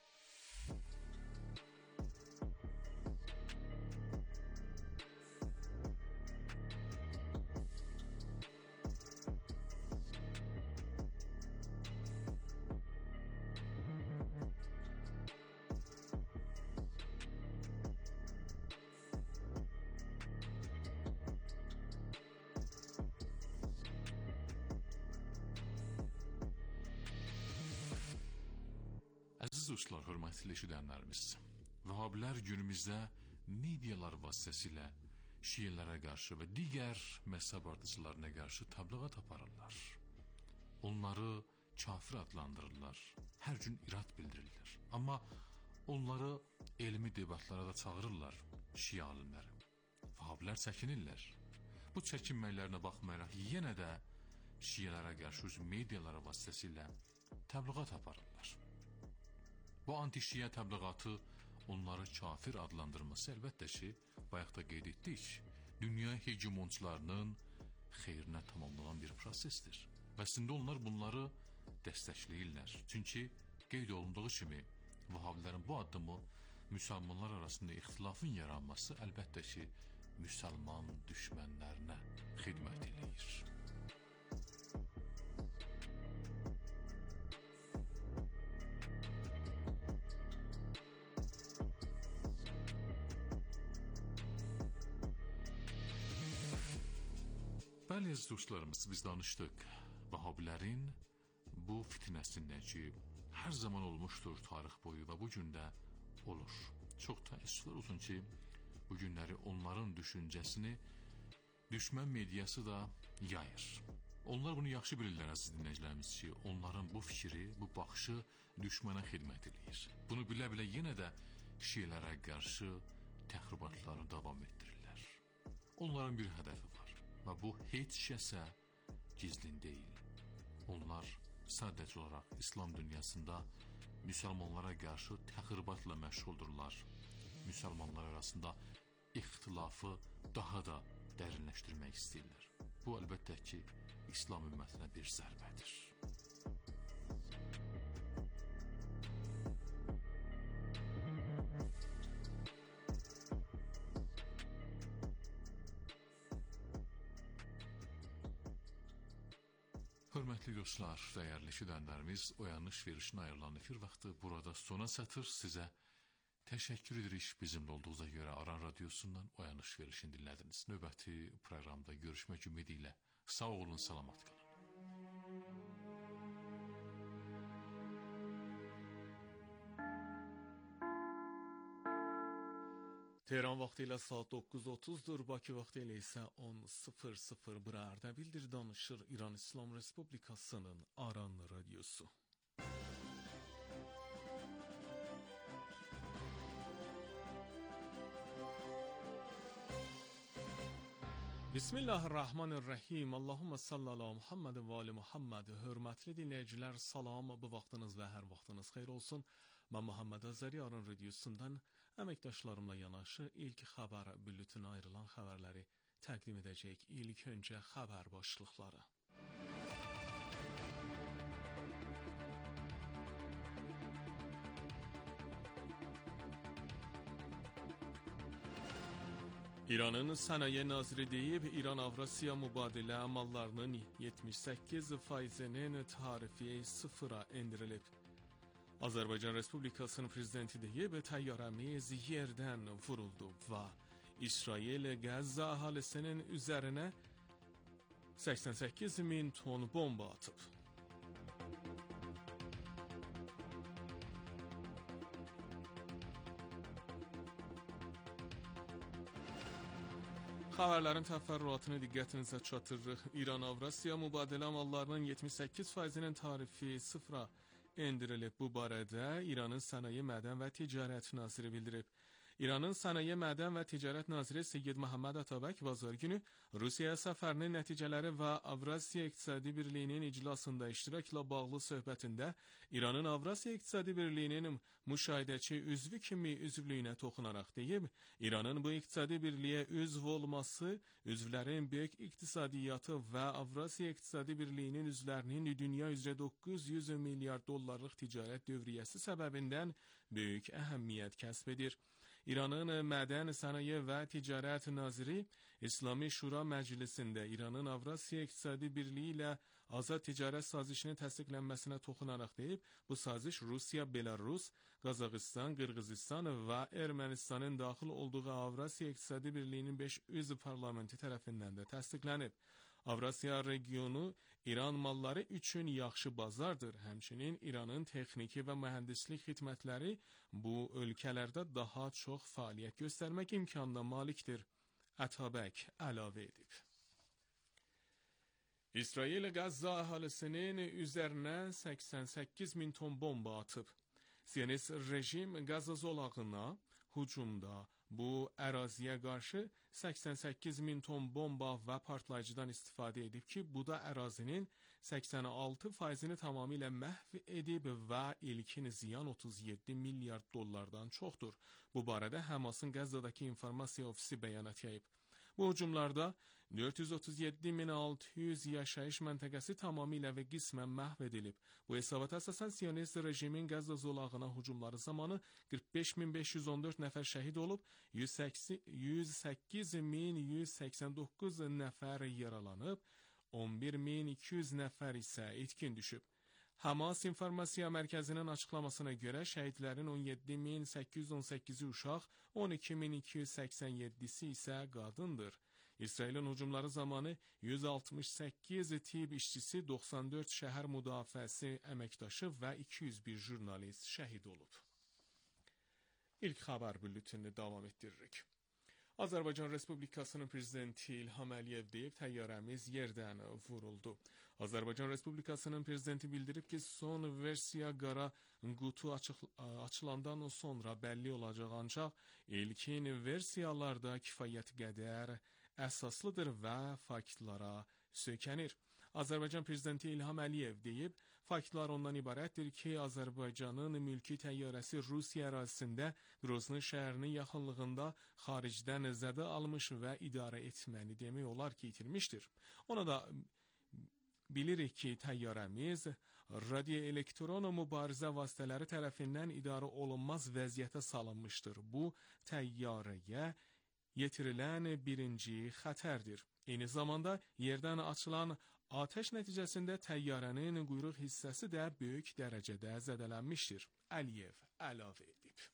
Əziz dostlar, hörmətli eşidənlərimiz, Vəhabilər günümüzdə medialar vasitəsilə şiələrə qarşı və digər məzhəb artıcılarına qarşı təbliğat aparırlar. Onları kafir adlandırırlar, hər gün irad bildirirlər. Amma onları elmi debatlara da çağırırlar şiə alimləri. Vəhabilər çəkinirlər. Bu çəkinməklərinə baxmayaraq yenə də şiələrə qarşı öz mediaları vasitəsilə təbliğat aparırlar. Bu anti-şiə təbliğatı onları kafir adlandırması əlbəttə ki, bayaq da qeyd etdik, dünya hegemonçularının xeyrinə tamamlanan bir prosesdir. Və əslində onlar bunları dəstəkləyirlər. Çünki qeyd olunduğu kimi, Vəhabilərin bu addımı müsəlmanlar arasında ixtilafın yaranması əlbəttə ki, müsəlman düşmənlərinə xidmət edir. Bəli, əziz dostlarımız, biz danışdıq Vəhabilərin bu fitnəsindən ki, hər zaman olmuşdur tarix boyu və bu gün də olur. Çox təəssüflər olsun ki, bu günləri onların düşüncəsini düşmən mediası da yayır. Onlar bunu yaxşı bilirlər, əziz dinləyicilərimiz ki, onların bu fikri, bu baxışı düşmənə xidmət edir. Bunu bilə-bilə yenə də şiələrə qarşı təxribatlarını davam etdirirlər. Onların bir hədəfi var. Və bu heç kəsə gizlin deyil. Onlar sadəcə olaraq İslam dünyasında müsəlmanlara qarşı təxribatla məşğuldurlar. Müsəlmanlar arasında ixtilafı daha da dərinləşdirmək istəyirlər. Bu əlbəttə ki, İslam ümmətinə bir zərbədir. Hörmətli dostlar, dəyərli eşidənlərimiz, Oyanış verilişinə ayrılan efir vaxtı burada sona çatır. Sizə təşəkkür edirik bizimlə olduğunuza görə Aran Radyosundan Oyanış verilişini dinlədiniz. Növbəti proqramda görüşmək ümidi ilə sağ olun, salamat qalın. Tehran vaxtı ilə saat doqquz otuzdur, Bakı vaxtı ilə isə on sıfır sıfır. Burada bildir danışır İran İslam Respublikasının Aran Radyosu. Bismillahirrahmanirrahim. Allahumma salli ala Muhammed və ali Muhammed. Hörmətli dinləyicilər, salam, bu vaxtınız və hər vaxtınız xeyir olsun. Mən Muhammed Azəri Aran Radyosundan əməkdaşlarımla yanaşı ilk xəbər bülletinə ayrılan xəbərləri təqdim edəcək. İlk öncə xəbər başlıqları. İranın Sənaye Naziri deyib, İran-Avrasiya mübadilə əmallarının yetmiş səkkiz faizinin tarifi sıfıra endirilib. Azərbaycan Respublikasının prezidenti deyib, təyyarəmiz yerdən vuruldu və İsrail Qəzza əhalisinin üzərinə səksən səkkiz min ton bomba atıb. Xəbərlərin təfərrüatını diqqətinizə çatdırırıq. İran-Avrasiya mübadilə əmallarının yetmiş səkkiz faizinin tarifi sıfıra endirilib. Bu barədə İranın Sənaye, Mədən və Ticarət naziri bildirib. İranın Sənaye, Mədən və Ticarət naziri Seyyid Məhəmməd Atabək bazar günü Rusiyaya səfərinin nəticələri və Avrasiya İqtisadi Birliyinin iclasında iştirakla bağlı söhbətində İranın Avrasiya İqtisadi Birliyinin müşahidəçi üzvü kimi üzvlüyünə toxunaraq deyib, İranın bu İqtisadi Birliyə üzv olması, üzvlərin böyük iqtisadiyyatı və Avrasiya İqtisadi Birliyinin üzvlərinin dünya üzrə doqquz yüz milyard dollarlıq ticarət dövriyyəsi səbəbindən böyük əhəmiyyət kəsb edir. İranın Mədən, Sənaye və Ticarət naziri İslami Şura Məclisində İranın Avrasiya İqtisadi Birliyi ilə azad ticarət sazişinin təsdiqlənməsinə toxunaraq deyib, bu saziş Rusiya, Belarus, Qazaxıstan, Qırğızistan və Ermənistanın daxil olduğu Avrasiya İqtisadi Birliyinin beş üzv parlamenti tərəfindən də təsdiqlənib. Avrasiya regionu İran malları üçün yaxşı bazardır. Həmçinin İranın texniki və mühəndislik xidmətləri bu ölkələrdə daha çox fəaliyyət göstərmək imkanına malikdir. Atabək əlavə edib. İsrail Qəzza əhalisinin üzərinə səksən səkkiz min ton bomba atıb. Siyonist rejim Qəzza zolağına hücumda bu əraziyə qarşı səksən səkkiz min ton bomba və partlayıcıdan istifadə edib ki, bu da ərazinin səksən altı faizini tamamilə məhv edib və ilkin ziyan otuz yeddi milyard dollardan çoxdur. Bu barədə Həmasın Qəzzadakı informasiya ofisi bəyanat yayıb. Bu hücumlarda dörd yüz otuz yeddi min altı yüz yaşayış məntəqəsi tamamilə və qismən məhv edilib. Bu hesabata əsasən Siyonist rejimin Qəzza zolağına hücumları zamanı qırx beş min beş yüz on dörd nəfər şəhid olub, yüz səkkiz min yüz səksən doqquz nəfər yaralanıb, on bir min iki yüz nəfər isə itkin düşüb. Hamas İnformasiya Mərkəzinin açıqlamasına görə şəhidlərin on yeddi min səkkiz yüz on səkkizi uşaq, on iki min iki yüz səksən yeddisi isə qadındır. İsrailin hücumları zamanı yüz altmış səkkiz tibb işçisi, doxsan dörd şəhər müdafiəsi əməkdaşı və iki yüz bir jurnalist şəhid olub. İlk xəbər bülletenini davam etdiririk. Azərbaycan Respublikasının prezidenti İlham Əliyev deyib, təyyarəmiz yerdən vuruldu. Azərbaycan Respublikasının prezidenti bildirib ki, son versiya qara qutu açıq, açılandan sonra bəlli olacaq, ancaq ilkin versiyalarda kifayət qədər əsaslıdır və faktlara söykənir. Azərbaycan prezidenti İlham Əliyev deyib, faktlar ondan ibarətdir ki, Azərbaycanın mülki təyyarəsi Rusiya ərazisində Grozny şəhərinin yaxınlığında xaricdən zədə almış və idarə etməni demək olar ki, itirmişdir. Ona da bilirik ki, təyyarəmiz radioelektron mübarizə vasitələri tərəfindən idarə olunmaz vəziyyətə salınmışdır. Bu, təyyarəyə yetirilən birinci xətərdir. Eyni zamanda yerdən açılan atəş nəticəsində təyyarənin quyruq hissəsi də böyük dərəcədə zədələnmişdir. Əliyev əlavə edib.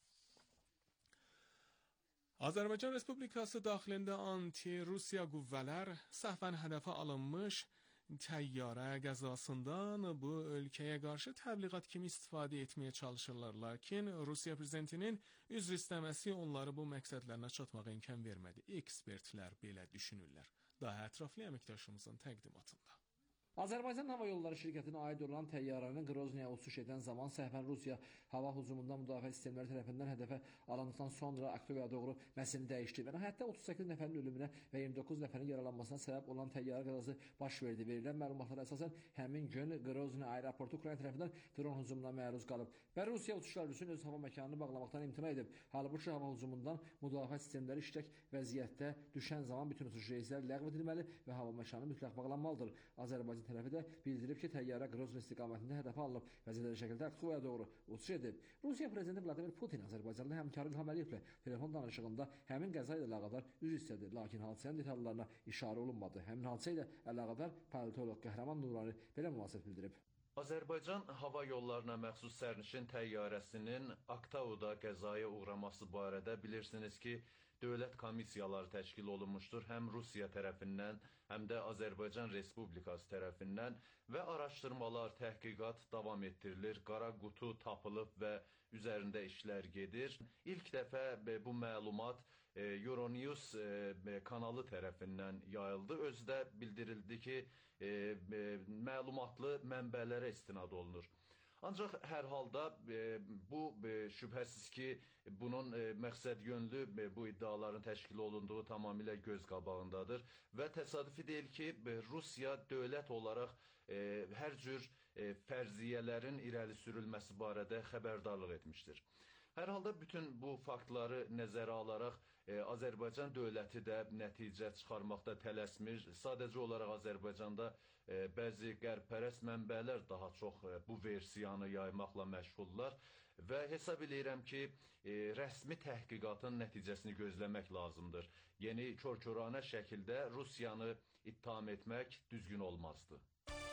Azərbaycan Respublikası daxilində anti-Rusiya qüvvələr səhvən hədəfə alınmış təyyarə qəzasından bu ölkəyə qarşı təbliğat kimi istifadə etməyə çalışırlar. Lakin Rusiya prezidentinin üzr istəməsi onları bu məqsədlərinə çatmağa imkan vermədi. Ekspertlər belə düşünürlər. Daha ətraflı əməkdaşımızın təqdimatında. Azərbaycan Hava Yolları şirkətinə aid olan təyyarənin Groznyaya uçuş edən zaman səhvən Rusiya hava hücumundan müdafiə sistemləri tərəfindən hədəfə alındıqdan sonra Aktovaya doğru məsini dəyişdi və hətta otuz səkkiz nəfərin ölümünə və iyirmi doqquz nəfərin yaralanmasına səbəb olan təyyarə qəzası baş verdi. Verilən məlumatlara əsasən həmin gün Grozny aeroportu Ukrayna tərəfindən dron hücumuna məruz qalıb və Rusiya uçuşlar üçün öz hava məkanını bağlamaqdan imtina edib. Halbuki hava hücumundan müdafiə sistemləri işlək vəziyyətdə düşən zaman bütün uçuş reysləri ləğv edilməli və hava məkanı mütləq bağlanmalıdır. Azərbaycan tərəfi də bildirib ki, təyyarə Grozny istiqamətində hədəfə alınıb və zədəli şəkildə Aktovaya doğru uçuş edib. Rusiya prezidenti Vladimir Putin Azərbaycanlı həmkarı İlham Əliyevlə telefon danışığında həmin qəza ilə əlaqədar üzr istədi, lakin hadisənin detallarına işarə olunmadı. Həmin hadisə ilə əlaqədar politoloq Qəhrəman Nurani belə münasibət bildirib. Azərbaycan Hava Yollarına məxsus sərnişin təyyarəsinin Aktauda qəzaya uğraması barədə bilirsiniz ki, dövlət komissiyaları təşkil olunmuşdur, həm Rusiya tərəfindən, həm də Azərbaycan Respublikası tərəfindən və araşdırmalar, təhqiqat davam etdirilir. Qara qutu tapılıb və üzərində işlər gedir. İlk dəfə bu məlumat Euronews kanalı tərəfindən yayıldı. Özü də bildirildi ki, məlumatlı mənbələrə istinad olunur. Ancaq hər halda bu şübhəsiz ki, bunun məqsəd yönlü bu iddiaların təşkil olunduğu tamamilə göz qabağındadır və təsadüfi deyil ki, Rusiya dövlət olaraq hər cür fərziyyələrin irəli sürülməsi barədə xəbərdarlıq etmişdir. Hər halda bütün bu faktları nəzərə alaraq Azərbaycan dövləti də nəticə çıxarmaqda tələsmir. Sadəcə olaraq Azərbaycanda bəzi qərb-pərəst mənbələr daha çox bu versiyanı yaymaqla məşğullar və hesab edirəm ki, rəsmi təhqiqatın nəticəsini gözləmək lazımdır. Yəni, kör-körənə şəkildə Rusiyanı ittiham etmək düzgün olmazdı.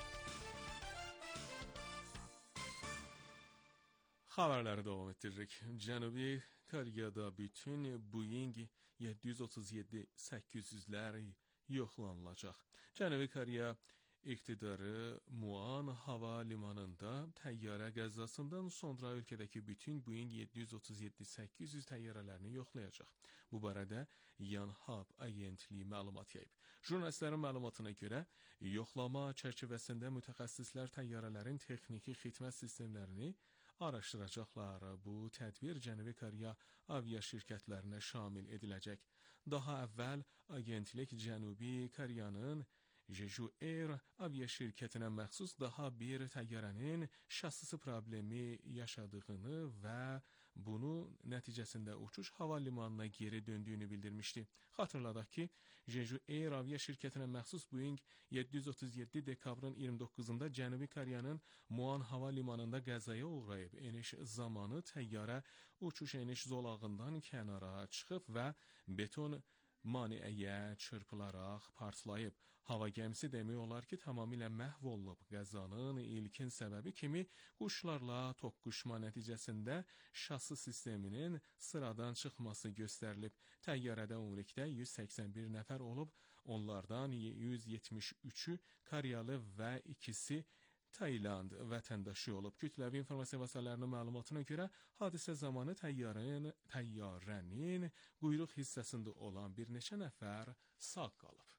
Xəbərləri davam etdiririk. Cənubi Koreyada bütün Boeing yeddi yüz otuz yeddi səkkiz yüzlər yoxlanılacaq. Cənubi Koreya iqtidarı Muan hava limanında təyyarə qəzasından sonra ölkədəki bütün Boeing yeddi yüz otuz yeddi səkkiz yüz təyyarələrini yoxlayacaq. Bu barədə Yonhap agentliyi məlumat yayıb. Jurnalistlərin məlumatına görə, yoxlama çərçivəsində mütəxəssislər təyyarələrin texniki xidmət sistemlərini araşdıracaqlar. Bu tədbir Cənubi Koreya avia şirkətlərinə şamil ediləcək. Daha əvvəl agentlik Cənubi Koreyanın Jeju Air avia şirkətinə məxsus daha bir təyyarənin şassisi problemi yaşadığını və bunun nəticəsində uçuş hava limanına geri döndüyünü bildirmişdi. Xatırladaq ki, Jeju Air avia şirkətinə məxsus Boeing yeddi yüz otuz yeddi dekabrın iyirmi doqquzunda Cənubi Koreyanın Muan hava limanında qəzaya uğrayıb. Eniş zamanı təyyarə uçuş eniş zolağından kənara çıxıb və beton maneəyə çırpılaraq partlayıb. Hava gəmisi demək olar ki, tamamilə məhv olub. Qəzanın ilkin səbəbi kimi quşlarla toqquşma nəticəsində şassi sisteminin sıradan çıxması göstərilib. Təyyarədə ümumilikdə yüz səksən bir nəfər olub, onlardan yüz yetmiş üçü Koreyalı və ikisi Tayland vətəndaşı olub. Kütləvi informasiya vasitələrinin məlumatına görə hadisə zamanı təyyarənin, təyyarənin quyruq hissəsində olan bir neçə nəfər sağ qalıb.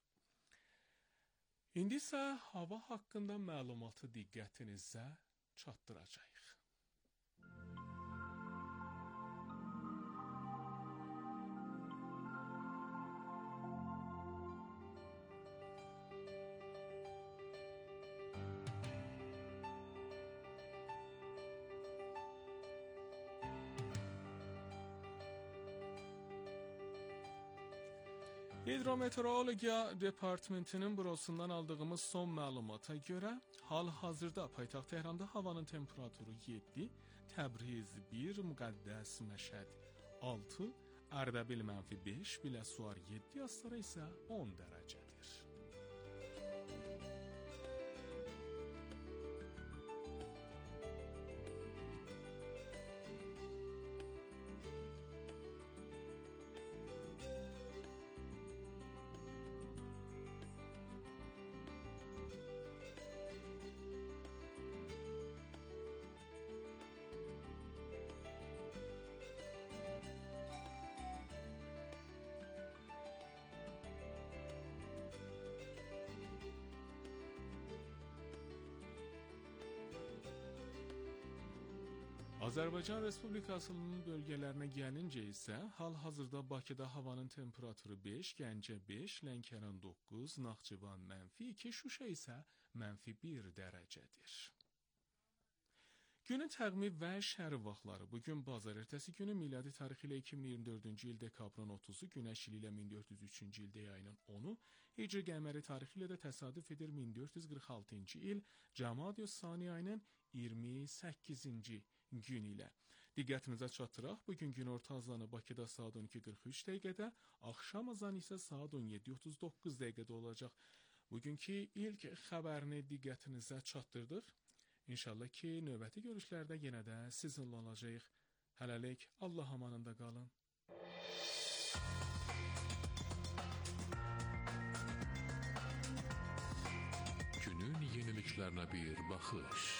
İndi isə hava haqqında məlumatı diqqətinizə çatdıracağıq. Hidrometeorologiya Departamentinin bürosundan aldığımız son məlumata görə, hal-hazırda paytaxt Tehranda havanın temperaturu yeddi, Təbriz bir, Müqəddəs Məşəd altı, Ərdəbil mənfi beş, Biləsuvar yeddi, Astara isə on dərəcədir. Azərbaycan Respublikasının bölgələrinə gəlincə isə, hal-hazırda Bakıda havanın temperaturu beş, Gəncə beş, Lənkəran doqquz, Naxçıvan mənfi iki, Şuşa isə mənfi bir dərəcədir. Günün təqvimi və şəhəri vaxtları. Bugün bazar, ertəsi günü miladi tarixi ilə iki min iyirmi dördüncü il dekabrın otuzu, günəş ili ilə min dörd yüz üçüncü il yayının onu, hicri qəməri tarixi ilə də təsadüf edir min dörd yüz qırx altıncı il, Cəmadi Sani ayının iyirmi səkkizinci gün ilə. Diqqətinizə çatdıraq, bugün gün orta azanı Bakıda saat on iki qırx üç dəqiqədə, axşam azanı isə saat on yeddi otuz doqquz dəqiqədə olacaq. Bugünkü ilk xəbərini diqqətinizə çatdırdıq. İnşallah ki, növbəti görüşlərdə yenə də sizinlə olacaq. Hələlik, Allah amanında qalın. Günün yeniliklərinə bir baxış.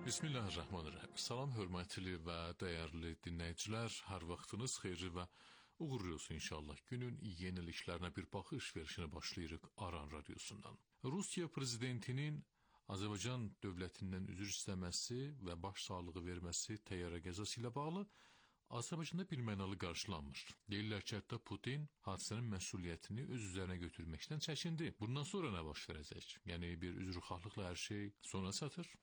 Bismillahirrahmanirrahim. Salam hörmətli və dəyərli dinləyicilər, hər vaxtınız xeyirli və Uğurluyoruz inşallah. Günün yeniliklerine bir bakış verişine başlayırıq Aran Radyosundan. Rusiya prezidentinin Azərbaycan dövlətindən üzr istəməsi və baş sağlığı verməsi təyyarə qəzası ilə bağlı Azərbaycanda birmənalı qarşılanmır. Deyirlər ki, hətta Putin hadisənin məsuliyyətini öz üzərinə götürməkdən çəkindi. Bundan sonra nə baş verəcək? Yəni bir üzrxahlıqla hər şey sona çatır.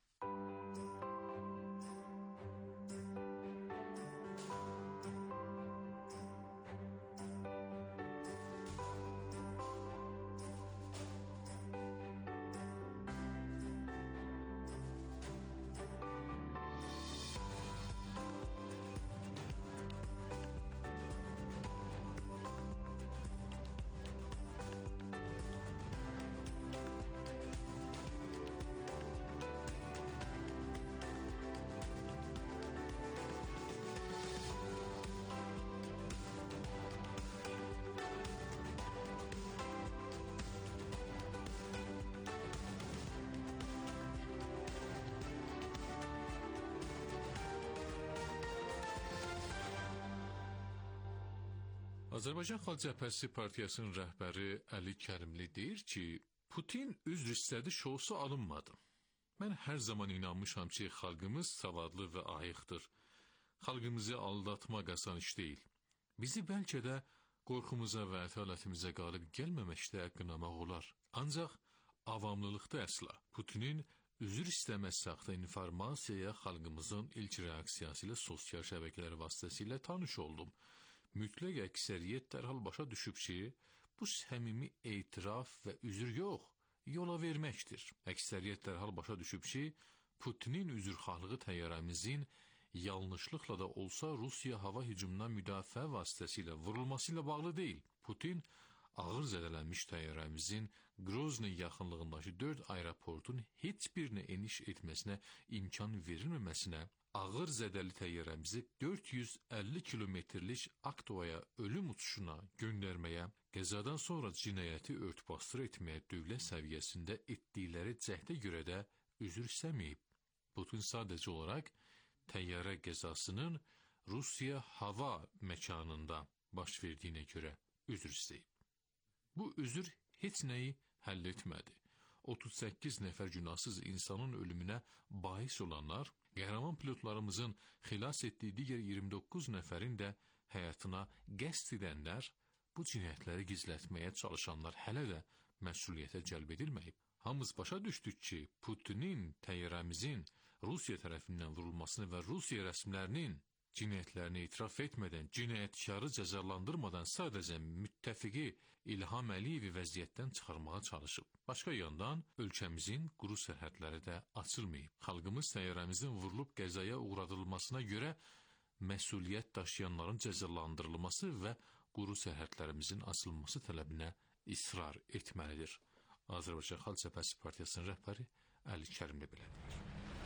Azərbaycan Xalq Cəbhəsi Partiyasının rəhbəri Əli Kərimli deyir ki, Putin üzr istədi şousu alınmadı. Mən hər zaman inanmışam ki, xalqımız savadlı və ayıqdır. Xalqımızı aldatmaq asan iş deyil. Bizi bəlkə də qorxumuza və ətalətimizə qalib gəlməməkdə qınamaq olar. Ancaq avamlılıqda əsla Putinin üzr istəməz saxta informasiyaya xalqımızın ilk reaksiyası ilə sosial şəbəkələr vasitəsilə tanış oldum. Mütləq əksəriyyət dərhal başa düşüb ki, bu səmimi etiraf və üzr yox, yola verməkdir. Əksəriyyət dərhal başa düşüb ki, Putinin üzrxahlığı təyyarəmizin yanlışlıqla da olsa Rusiya hava hücumundan müdafiə vasitəsilə vurulması ilə bağlı deyil. Putin ağır zədələnmiş təyyarəmizin Grozny yaxınlığındakı dörd aeroportun heç birinə eniş etməsinə imkan verilməməsinə, ağır zədəli təyyarəmizi dörd yüz əlli kilometrlik Aktovaya ölüm uçuşuna göndərməyə, qəzadan sonra cinayəti örtbasdır etməyə dövlət səviyyəsində etdikləri cəhdə görə də üzr istəməyib. Putin sadəcə olaraq təyyarə qəzasının Rusiya hava məkanında baş verdiyinə görə üzr istəyib. Bu üzr heç nəyi həll etmədi. otuz səkkiz nəfər günahsız insanın ölümünə bais olanlar, qəhrəman pilotlarımızın xilas etdiyi digər iyirmi doqquz nəfərin də həyatına qəsd edənlər, bu cinayətləri gizlətməyə çalışanlar hələ də məsuliyyətə cəlb edilməyib. Hamımız başa düşdük ki, Putinin təyyarəmizin Rusiya tərəfindən vurulmasını və Rusiya rəsmilərinin cinayətlərini etiraf etmədən, cinayətkarı cəzalandırmadan sadəcə müttəfiqi İlham Əliyevi vəziyyətdən çıxarmağa çalışıb. Başqa yandan, ölkəmizin quru sərhədləri də açılmayıb. Xalqımız təyyarəmizin vurulub qəzaya uğradılmasına görə məsuliyyət daşıyanların cəzalandırılması və quru sərhədlərimizin açılması tələbinə israr etməlidir. Azərbaycan Xalq Cəbhəsi Partiyasının rəhbəri Əli Kərimli belə deyir.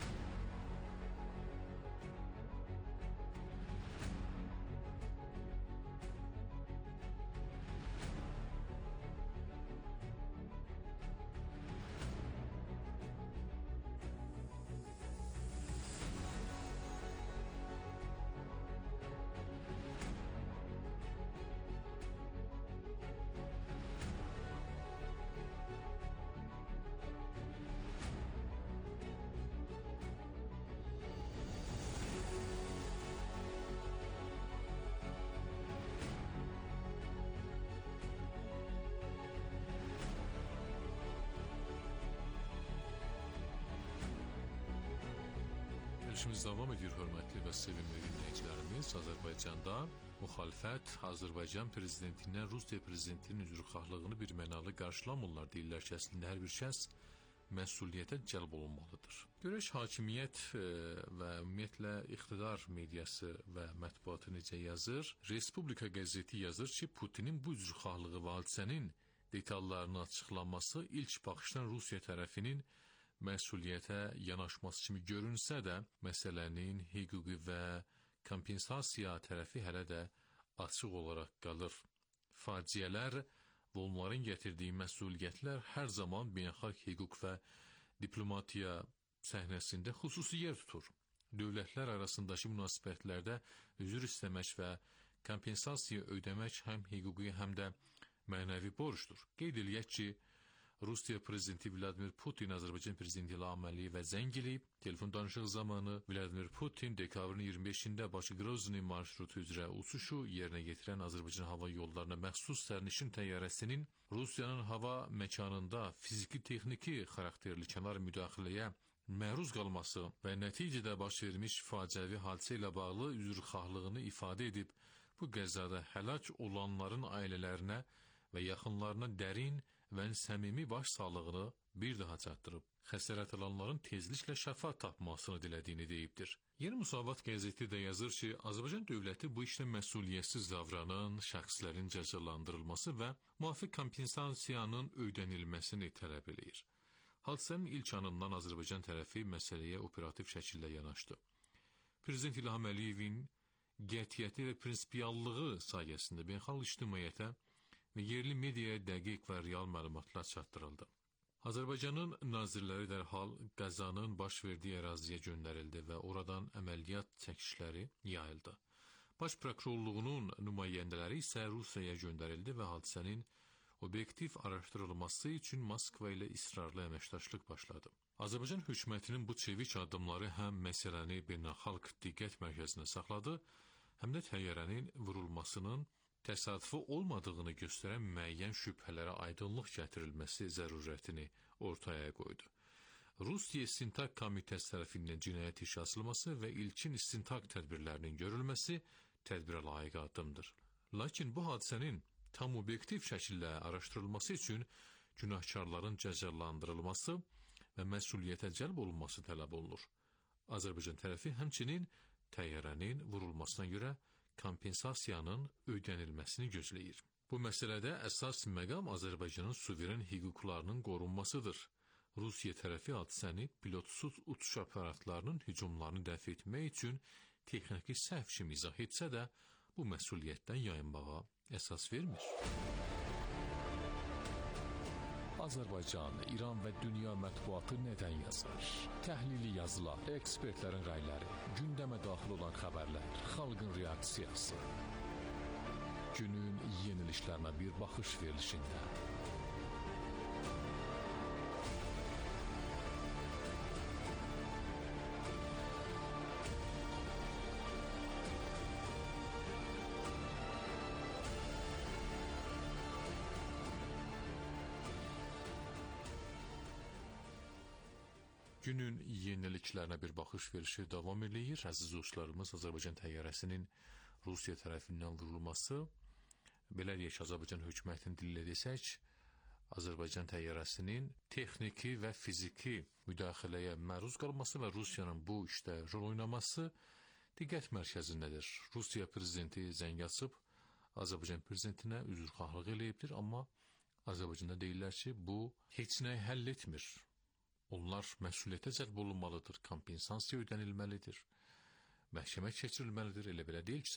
Görüşümüz davam edir, hörmətli və sevimli dinləyicilərimiz. Azərbaycanda müxalifət Azərbaycan prezidentindən Rusiya prezidentinin üzrxahlığını bir mənalı qarşılamırlar. Deyirlər ki, əslində hər bir şəxs məsuliyyətə cəlb olunmalıdır. Görək hakimiyyət e, və ümumiyyətlə iqtidar mediası və mətbuatı necə yazır? Respublika qəzeti yazır ki, Putinin bu üzrxahlığı və hadisənin detallarını açıqlanması ilk baxışdan Rusiya tərəfinin məsuliyyətə yanaşması kimi görünsə də, məsələnin hüquqi və kompensasiya tərəfi hələ də açıq olaraq qalır. Faciələr və onların gətirdiyi məsuliyyətlər hər zaman beynəlxalq hüquq və diplomatiya səhnəsində xüsusi yer tutur. Dövlətlər arasındakı münasibətlərdə üzr istəmək və kompensasiya ödəmək həm hüquqi, həm də mənəvi borcdur. Qeyd eləyək ki, Rusiya prezidenti Vladimir Putin Azərbaycan prezidenti İlham Əliyevə zəng eləyib. Telefon danışığı zamanı Vladimir Putin dekabrın iyirmi beşində Bakı-Qrozny marşrutu üzrə uçuşu yerinə yetirən Azərbaycan hava yollarına məxsus sərnişin təyyarəsinin Rusiyanın hava məkanında fiziki texniki xarakterli kənar müdaxiləyə məruz qalması və nəticədə baş vermiş faciəvi hadisə ilə bağlı üzrxahlığını ifadə edib, bu qəzada həlak olanların ailələrinə və yaxınlarına dərin və səmimi baş sağlığını bir daha çatdırıb, xəsarət alanların tezliklə şəfa tapmasını dilədiyini deyibdir. Yeni Müsavat qəzeti də yazır ki, Azərbaycan dövləti bu işlə məsuliyyətsiz davranan şəxslərin cəzalandırılması və müvafiq kompensasiyanın ödənilməsini tələb eləyir. Hadisənin ilk anından Azərbaycan tərəfi məsələyə operativ şəkildə yanaşdı. Prezident İlham Əliyevin qətiyyəti və prinsipiallığı sayəsində beynəlxalq ictimaiyyətə və yerli mediaya dəqiq və real məlumatlar çatdırıldı. Azərbaycanın nazirləri dərhal qəzanın baş verdiyi əraziyə göndərildi və oradan əməliyyat çəkişləri yayıldı. Baş prokurorluğunun nümayəndələri isə Rusiyaya göndərildi və hadisənin obyektiv araşdırılması üçün Moskva ilə israrlı əməkdaşlıq başladı. Azərbaycan hökumətinin bu çevik addımları həm məsələni beynəlxalq diqqət mərkəzinə saxladı, həm də təyyarənin vurulmasının təsadüfi olmadığını göstərən müəyyən şübhələrə aydınlıq gətirilməsi zərurətini ortaya qoydu. Rusiya İstintaq Komitəsi tərəfindən cinayət işi açılması və ilkin istintaq tədbirlərinin görülməsi tədbirə layiq addımdır. Lakin bu hadisənin tam obyektiv şəkildə araşdırılması üçün günahkarların cəzalandırılması və məsuliyyətə cəlb olunması tələb olunur. Azərbaycan tərəfi həmçinin təyyarənin vurulmasına görə kompensasiyanın ödənilməsini gözləyir. Bu məsələdə əsas məqam Azərbaycanın suveren hüquqlarının qorunmasıdır. Rusiya tərəfi hadisəni pilotsuz uçuş aparatlarının hücumlarını dəf etmək üçün texniki səhv kimi izah etsə də, bu məsuliyyətdən yayınmağa əsas vermir. Azərbaycan, İran və dünya mətbuatı nədən yazar? Təhlili yazılar, ekspertlərin rəyləri, gündəmə daxil olan xəbərlər, xalqın reaksiyası. Günün yeniliklərinə bir baxış verilişində. Günün yeniliklərinə bir baxış verişi davam edir. Əziz dostlarımız, Azərbaycan təyyarəsinin Rusiya tərəfindən vurulması, belə deyək, Azərbaycan hökumətinin dillə desək, Azərbaycan təyyarəsinin texniki və fiziki müdaxiləyə məruz qalması və Rusiyanın bu işdə rol oynaması diqqət mərkəzindədir. Rusiya prezidenti zəng açıb Azərbaycan prezidentinə üzrxahlıq eləyibdir, amma Azərbaycanda deyirlər ki, bu heç nəyi həll etmir. Onlar məsuliyyətə cəlb olunmalıdır, kompensasiya ödənilməlidir, məhkəmə keçirilməlidir. Elə belə deyil ki,